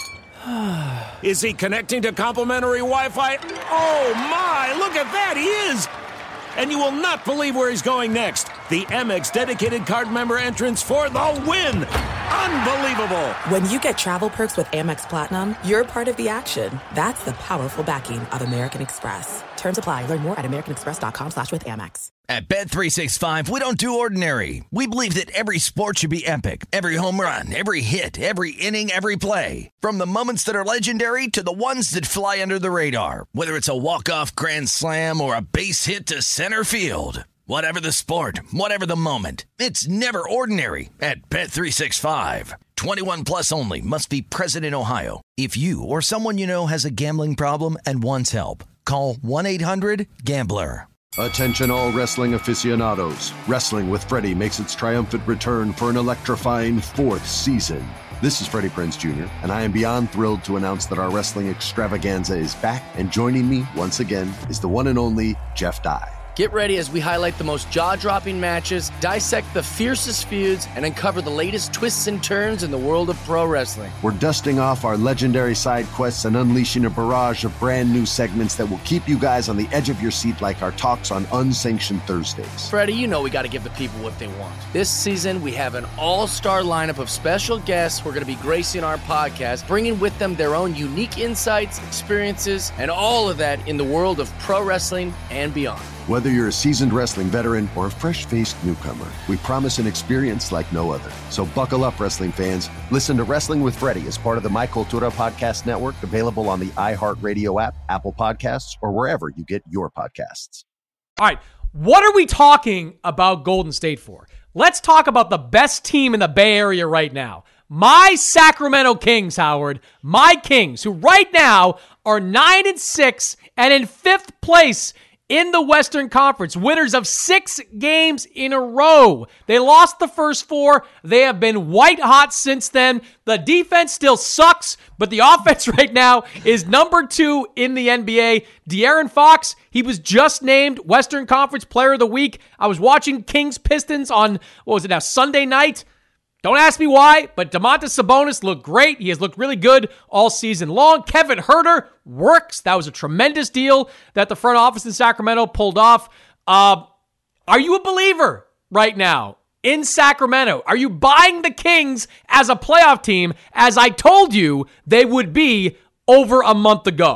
Is he connecting to complimentary Wi-Fi? Oh, my! Look at that! He is! And you will not believe where he's going next. The Amex dedicated card member entrance for the win! Unbelievable! When you get travel perks with Amex Platinum, you're part of the action. That's the powerful backing of American Express. Terms apply. Learn more at americanexpress.com slash with Amex. At Bet three sixty-five, we don't do ordinary. We believe that every sport should be epic. Every home run, every hit, every inning, every play. From the moments that are legendary to the ones that fly under the radar. Whether it's a walk-off grand slam or a base hit to center field. Whatever the sport, whatever the moment, it's never ordinary at Bet three sixty-five. twenty-one plus only. Must be present in Ohio. If you or someone you know has a gambling problem and wants help, call one eight hundred gambler. Attention all wrestling aficionados. Wrestling with Freddie makes its triumphant return for an electrifying fourth season. This is Freddie Prinze Junior, and I am beyond thrilled to announce that our wrestling extravaganza is back, and joining me once again is the one and only Jeff Dye. Get ready as we highlight the most jaw-dropping matches, dissect the fiercest feuds, and uncover the latest twists and turns in the world of pro wrestling. We're dusting off our legendary side quests and unleashing a barrage of brand new segments that will keep you guys on the edge of your seat like our talks on Unsanctioned Thursdays. Freddie, you know we got to give the people what they want. This season, we have an all-star lineup of special guests who are going to be gracing our podcast, bringing with them their own unique insights, experiences, and all of that in the world of pro wrestling and beyond. Whether you're a seasoned wrestling veteran or a fresh-faced newcomer, we promise an experience like no other. So buckle up, wrestling fans. Listen to Wrestling with Freddie as part of the My Cultura Podcast Network, available on the iHeartRadio app, Apple Podcasts, or wherever you get your podcasts. All right, what are we talking about Golden State for? Let's talk about the best team in the Bay Area right now. My Sacramento Kings, Howard. My Kings, who right now are nine and six and in fifth place in the Western Conference, winners of six games in a row. They lost the first four. They have been white hot since then. The defense still sucks, but the offense right now is number two in the N B A. De'Aaron Fox, he was just named Western Conference Player of the Week. I was watching Kings Pistons on, what was it now, Sunday night. Don't ask me why, but Domantas Sabonis looked great. He has looked really good all season long. Kevin Huerter works. That was a tremendous deal that the front office in Sacramento pulled off. Uh, are you a believer right now in Sacramento? Are you buying the Kings as a playoff team, as I told you they would be over a month ago?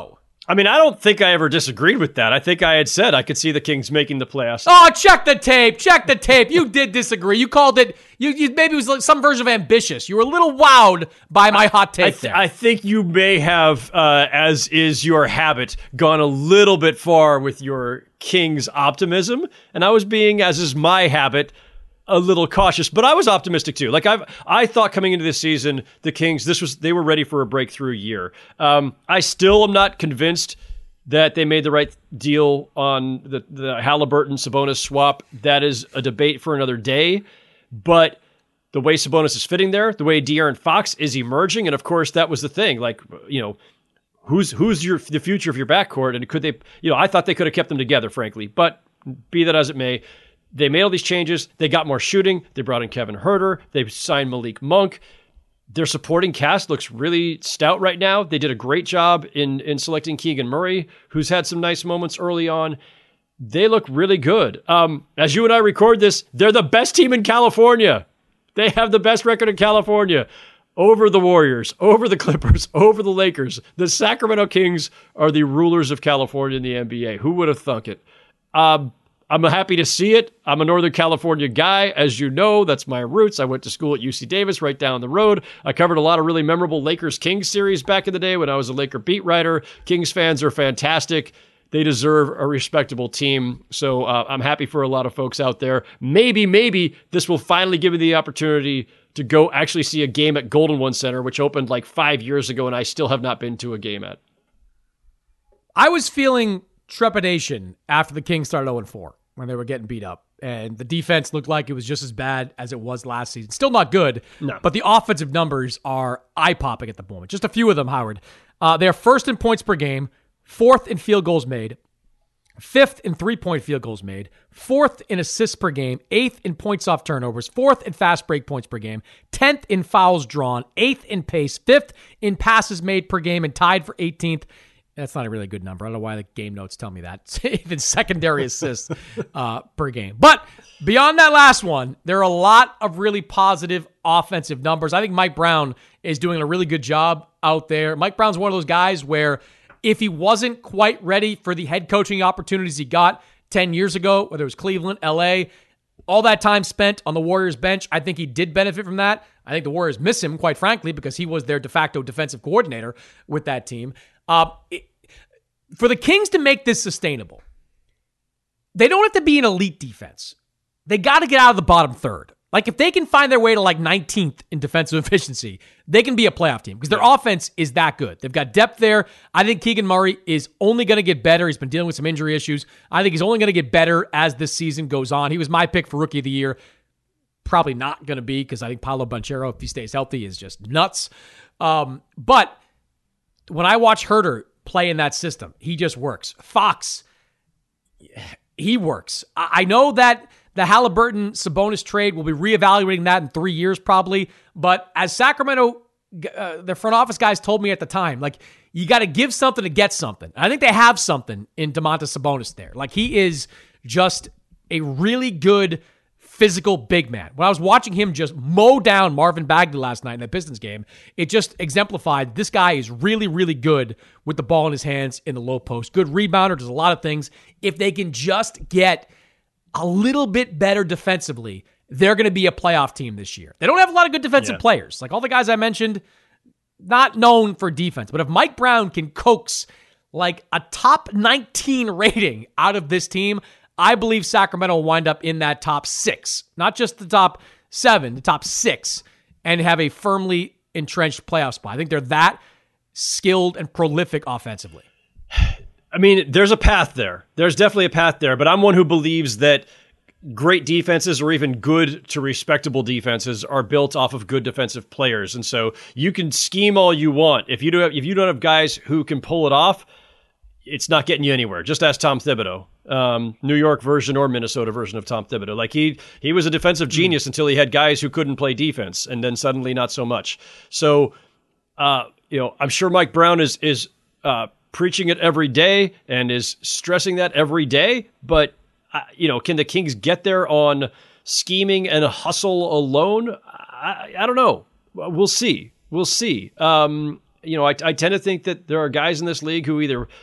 I mean, I don't think I ever disagreed with that. I think I had said I could see the Kings making the playoffs. Oh, check the tape. Check the tape. You did disagree. You called it, you, you maybe it was like some version of ambitious. You were a little wowed by my hot take I, th- there. I think you may have, uh, as is your habit, gone a little bit far with your Kings optimism. And I was being, as is my habit, a little cautious, but I was optimistic too. Like I've, I thought coming into this season, the Kings, this was, they were ready for a breakthrough year. Um, I still am not convinced that they made the right deal on the, the Halliburton Sabonis swap. That is a debate for another day, but the way Sabonis is fitting there, the way De'Aaron Fox is emerging. And of course that was the thing, like, you know, who's, who's your, the future of your backcourt? And could they, you know, I thought they could have kept them together, frankly, but be that as it may, they made all these changes. They got more shooting. They brought in Kevin Huerter. They signed Malik Monk. Their supporting cast looks really stout right now. They did a great job in, in selecting Keegan Murray, who's had some nice moments early on. They look really good. Um, as you and I record this, they're the best team in California. They have the best record in California. Over the Warriors, over the Clippers, over the Lakers. The Sacramento Kings are the rulers of California in the N B A. Who would have thunk it? Um, I'm happy to see it. I'm a Northern California guy. As you know, that's my roots. I went to school at U C Davis right down the road. I covered a lot of really memorable Lakers-Kings series back in the day when I was a Laker beat writer. Kings fans are fantastic. They deserve a respectable team. So uh, I'm happy for a lot of folks out there. Maybe, maybe this will finally give me the opportunity to go actually see a game at Golden One Center, which opened like five years ago and I still have not been to a game at. I was feeling trepidation after the Kings started oh and four when they were getting beat up. And the defense looked like it was just as bad as it was last season. Still not good, no. But the offensive numbers are eye-popping at the moment. Just a few of them, Howard. Uh, they're first in points per game, fourth in field goals made, fifth in three-point field goals made, fourth in assists per game, eighth in points off turnovers, fourth in fast break points per game, tenth in fouls drawn, eighth in pace, fifth in passes made per game, and tied for eighteenth. That's not a really good number. I don't know why the game notes tell me that. Even secondary assists uh, per game. But beyond that last one, there are a lot of really positive offensive numbers. I think Mike Brown is doing a really good job out there. Mike Brown's one of those guys where if he wasn't quite ready for the head coaching opportunities he got ten years ago, whether it was Cleveland, L A, all that time spent on the Warriors bench, I think he did benefit from that. I think the Warriors miss him, quite frankly, because he was their de facto defensive coordinator with that team. Uh, it, for the Kings to make this sustainable, they don't have to be an elite defense. They got to get out of the bottom third. Like, if they can find their way to like nineteenth in defensive efficiency, they can be a playoff team because their yeah. offense is that good. They've got depth there. I think Keegan Murray is only going to get better. He's been dealing with some injury issues. I think he's only going to get better as this season goes on. He was my pick for Rookie of the Year. Probably not going to be because I think Paolo Banchero, if he stays healthy, is just nuts. Um, but when I watch Huerter play in that system, he just works. Fox, he works. I know that the Halliburton Sabonis trade, will be reevaluating that in three years probably, but as Sacramento, uh, their front office guys told me at the time, like, you got to give something to get something. I think they have something in Domantas Sabonis there. Like, he is just a really good physical big man. When I was watching him just mow down Marvin Bagley last night in that Pistons game, it just exemplified this guy is really, really good with the ball in his hands in the low post. Good rebounder, does a lot of things. If they can just get a little bit better defensively, they're going to be a playoff team this year. They don't have a lot of good defensive yeah. players. Like all the guys I mentioned, not known for defense. But if Mike Brown can coax like a top nineteen rating out of this team, I believe Sacramento will wind up in that top six, not just the top seven, the top six, and have a firmly entrenched playoff spot. I think they're that skilled and prolific offensively. I mean, there's a path there. There's definitely a path there, but I'm one who believes that great defenses or even good to respectable defenses are built off of good defensive players. And so you can scheme all you want. If you don't have, if you don't have guys who can pull it off, it's not getting you anywhere. Just ask Tom Thibodeau, um, New York version or Minnesota version of Tom Thibodeau. Like he he was a defensive genius mm. until he had guys who couldn't play defense, and then suddenly not so much. So, uh, you know, I'm sure Mike Brown is is uh, preaching it every day and is stressing that every day. But uh, you know, can the Kings get there on scheming and hustle alone? I, I don't know. We'll see. We'll see. Um, you know, I, I tend to think that there are guys in this league who either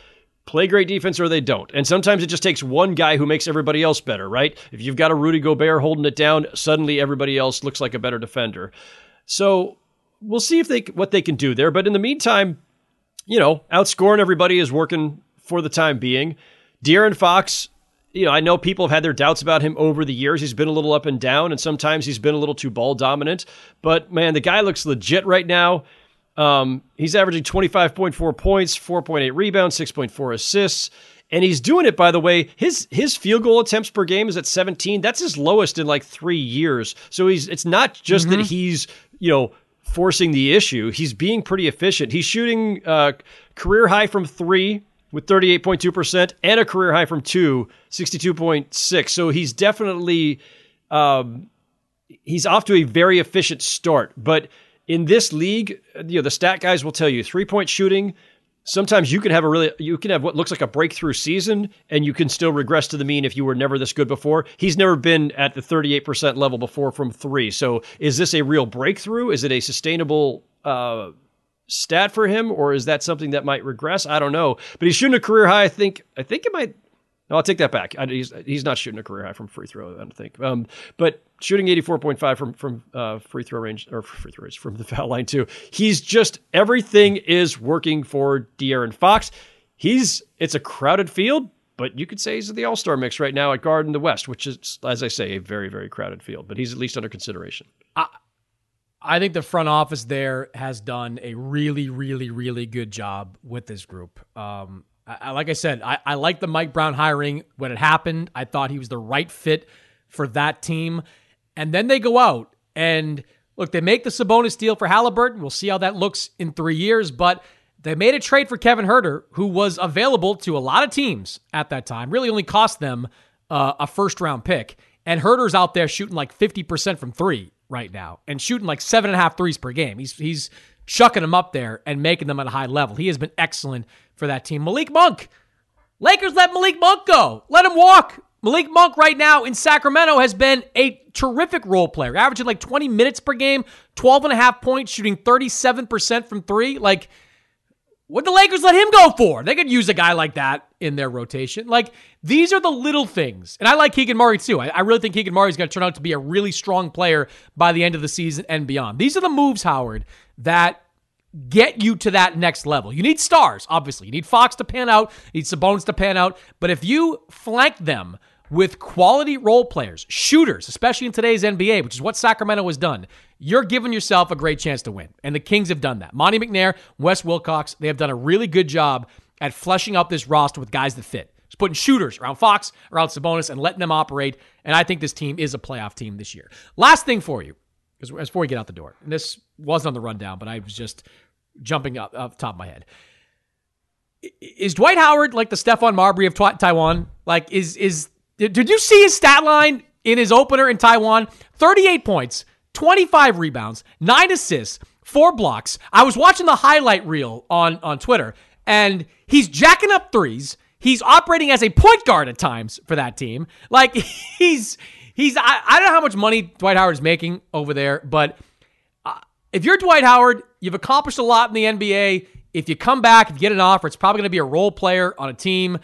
play great defense or they don't. And sometimes it just takes one guy who makes everybody else better, right? If you've got a Rudy Gobert holding it down, suddenly everybody else looks like a better defender. So we'll see if they what they can do there. But in the meantime, you know, outscoring everybody is working for the time being. De'Aaron Fox, you know, I know people have had their doubts about him over the years. He's been a little up and down, and sometimes he's been a little too ball dominant. But, man, the guy looks legit right now. Um, he's averaging twenty-five point four points, four point eight rebounds, six point four assists. And he's doing it, by the way, his his field goal attempts per game is at seventeen. That's his lowest in like three years. So he's it's not just mm-hmm. that he's, you know, forcing the issue. He's being pretty efficient. He's shooting uh, career high from three with thirty-eight point two percent and a career high from two, sixty-two point six. So he's definitely um, he's off to a very efficient start. But in this league, you know, the stat guys will tell you three-point shooting, sometimes you can have a really, you can have what looks like a breakthrough season and you can still regress to the mean if you were never this good before. He's never been at the thirty-eight percent level before from three. So is this a real breakthrough? Is it a sustainable uh, stat for him, or is that something that might regress? I don't know. But he's shooting a career high. I think, I think it might, no, I'll take that back. I, he's, he's not shooting a career high from free throw, I don't think. Um, but shooting eighty-four point five from from uh, free throw range, or free throw range from the foul line too. He's just, everything is working for De'Aaron Fox. He's, it's a crowded field, but you could say he's in the All-Star mix right now at guard in the West, which is, as I say, a very, very crowded field. But he's at least under consideration. I, I think the front office there has done a really, really, really good job with this group. Um, I, like I said, I, I like the Mike Brown hiring when it happened. I thought he was the right fit for that team. And then they go out and, look, they make the Sabonis deal for Halliburton. We'll see how that looks in three years. But they made a trade for Kevin Huerter, who was available to a lot of teams at that time. Really only cost them uh, a first-round pick. And Huerter's out there shooting like fifty percent from three right now and shooting like seven and a half threes per game. He's he's shucking them up there and making them at a high level. He has been excellent for that team. Malik Monk. Lakers let Malik Monk go. Let him walk. Malik Monk right now in Sacramento has been a terrific role player, averaging like twenty minutes per game, twelve and a half points, shooting thirty-seven percent from three. Like, what'd the Lakers let him go for? They could use a guy like that in their rotation. Like, these are the little things. And I like Keegan Murray too. I, I really think Keegan Murray is going to turn out to be a really strong player by the end of the season and beyond. These are the moves, Howard, that get you to that next level. You need stars, obviously. You need Fox to pan out. You need Sabonis to pan out. But if you flank them with quality role players, shooters, especially in today's N B A, which is what Sacramento has done, you're giving yourself a great chance to win. And the Kings have done that. Monty McNair, Wes Wilcox, they have done a really good job at fleshing out this roster with guys that fit. Just putting shooters around Fox, around Sabonis, and letting them operate. And I think this team is a playoff team this year. Last thing for you, because before we get out the door, and this wasn't on the rundown, but I was just jumping up off the top of my head. Is Dwight Howard like the Stephon Marbury of Taiwan? Like, is is did you see his stat line in his opener in Taiwan? thirty-eight points, twenty-five rebounds, nine assists, four blocks. I was watching the highlight reel on, on Twitter, and he's jacking up threes. He's operating as a point guard at times for that team. Like, he's, he's I, I don't know how much money Dwight Howard is making over there, but uh, if you're Dwight Howard, you've accomplished a lot in the N B A. If you come back, if you get an offer, it's probably going to be a role player on a team.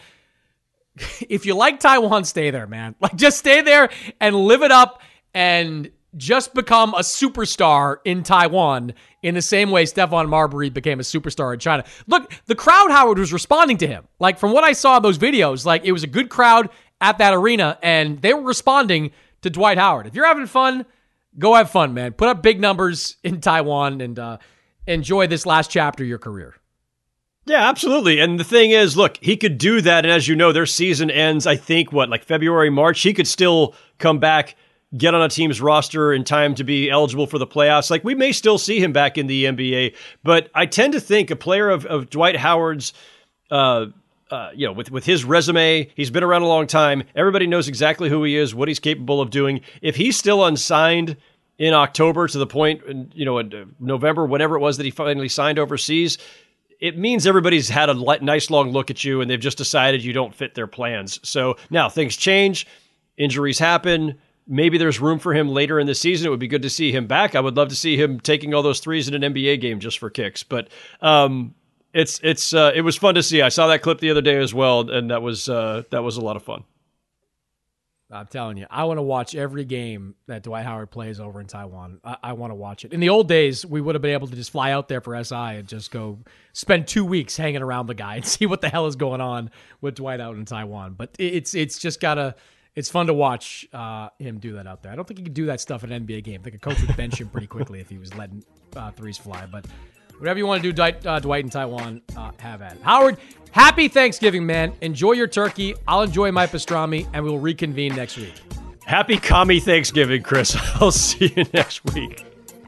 If you like Taiwan, stay there, man. Like, just stay there and live it up and just become a superstar in Taiwan in the same way Stephon Marbury became a superstar in China. Look, the crowd, Howard, was responding to him. Like, from what I saw in those videos, like, it was a good crowd at that arena, and they were responding to Dwight Howard. If you're having fun, go have fun, man. Put up big numbers in Taiwan and uh, enjoy this last chapter of your career. Yeah, absolutely. And the thing is, look, he could do that. And as you know, their season ends, I think, what, like February, March? He could still come back, get on a team's roster in time to be eligible for the playoffs. Like, we may still see him back in the N B A. But I tend to think a player of, of Dwight Howard's, uh, uh, you know, with, with his resume, he's been around a long time. Everybody knows exactly who he is, what he's capable of doing. If he's still unsigned in October to the point, you know, in November, whatever it was that he finally signed overseas, it means everybody's had a nice long look at you and they've just decided you don't fit their plans. So now things change, injuries happen. Maybe there's room for him later in the season. It would be good to see him back. I would love to see him taking all those threes in an N B A game just for kicks. But um, it's it's uh, it was fun to see. I saw that clip the other day as well, and that was uh, that was a lot of fun. I'm telling you, I want to watch every game that Dwight Howard plays over in Taiwan. I, I want to watch it. In the old days, we would have been able to just fly out there for S I and just go spend two weeks hanging around the guy and see what the hell is going on with Dwight out in Taiwan. But it's it's just gotta it's fun to watch uh, him do that out there. I don't think he could do that stuff in an N B A game. I think a coach would bench him pretty quickly if he was letting uh, threes fly. But whatever you want to do, Dwight, uh, Dwight in Taiwan, uh, have at it. Howard, happy Thanksgiving, man. Enjoy your turkey. I'll enjoy my pastrami, and we'll reconvene next week. Happy commie Thanksgiving, Chris. I'll see you next week.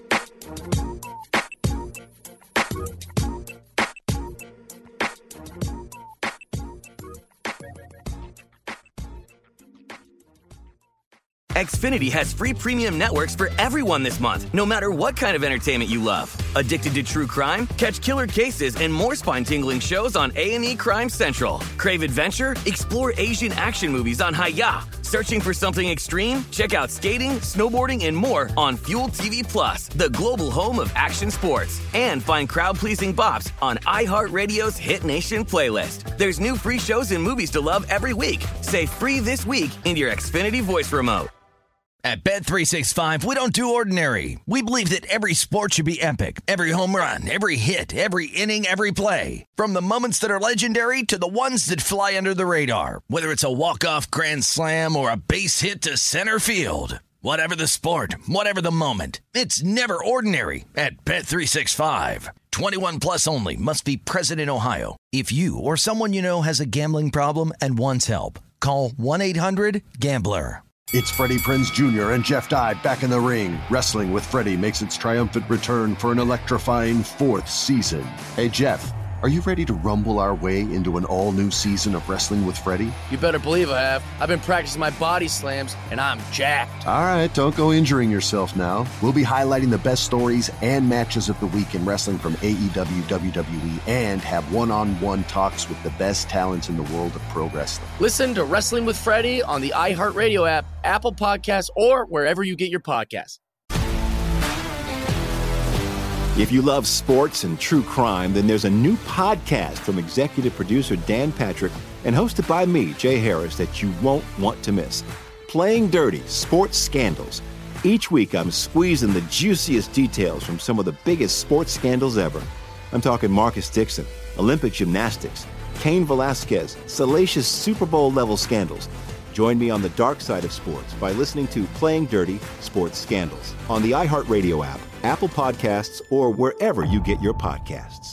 Xfinity has free premium networks for everyone this month, no matter what kind of entertainment you love. Addicted to true crime? Catch killer cases and more spine-tingling shows on A and E Crime Central. Crave adventure? Explore Asian action movies on Hi-Ya. Searching for something extreme? Check out skating, snowboarding, and more on Fuel T V Plus, the global home of action sports. And find crowd-pleasing bops on iHeartRadio's Hit Nation playlist. There's new free shows and movies to love every week. Say free this week in your Xfinity voice remote. At Bet three sixty-five, we don't do ordinary. We believe that every sport should be epic. Every home run, every hit, every inning, every play. From the moments that are legendary to the ones that fly under the radar. Whether it's a walk-off grand slam or a base hit to center field. Whatever the sport, whatever the moment. It's never ordinary at Bet three sixty-five. twenty-one plus only. Must be present in Ohio. If you or someone you know has a gambling problem and wants help, call one eight hundred gambler. It's Freddie Prinze Junior and Jeff Dye back in the ring. Wrestling with Freddie makes its triumphant return for an electrifying fourth season. Hey, Jeff, are you ready to rumble our way into an all-new season of Wrestling with Freddie? You better believe I have. I've been practicing my body slams, and I'm jacked. All right, don't go injuring yourself now. We'll be highlighting the best stories and matches of the week in wrestling from A E W, W W E, and have one-on-one talks with the best talents in the world of pro wrestling. Listen to Wrestling with Freddie on the iHeartRadio app, Apple Podcasts, or wherever you get your podcasts. If you love sports and true crime, then there's a new podcast from executive producer Dan Patrick and hosted by me, Jay Harris, that you won't want to miss. Playing Dirty: Sports Scandals. Each week, I'm squeezing the juiciest details from some of the biggest sports scandals ever. I'm talking Marcus Dixon, Olympic gymnastics, Cain Velasquez, salacious Super Bowl-level scandals. Join me on the dark side of sports by listening to Playing Dirty: Sports Scandals on the iHeartRadio app, Apple Podcasts, or wherever you get your podcasts.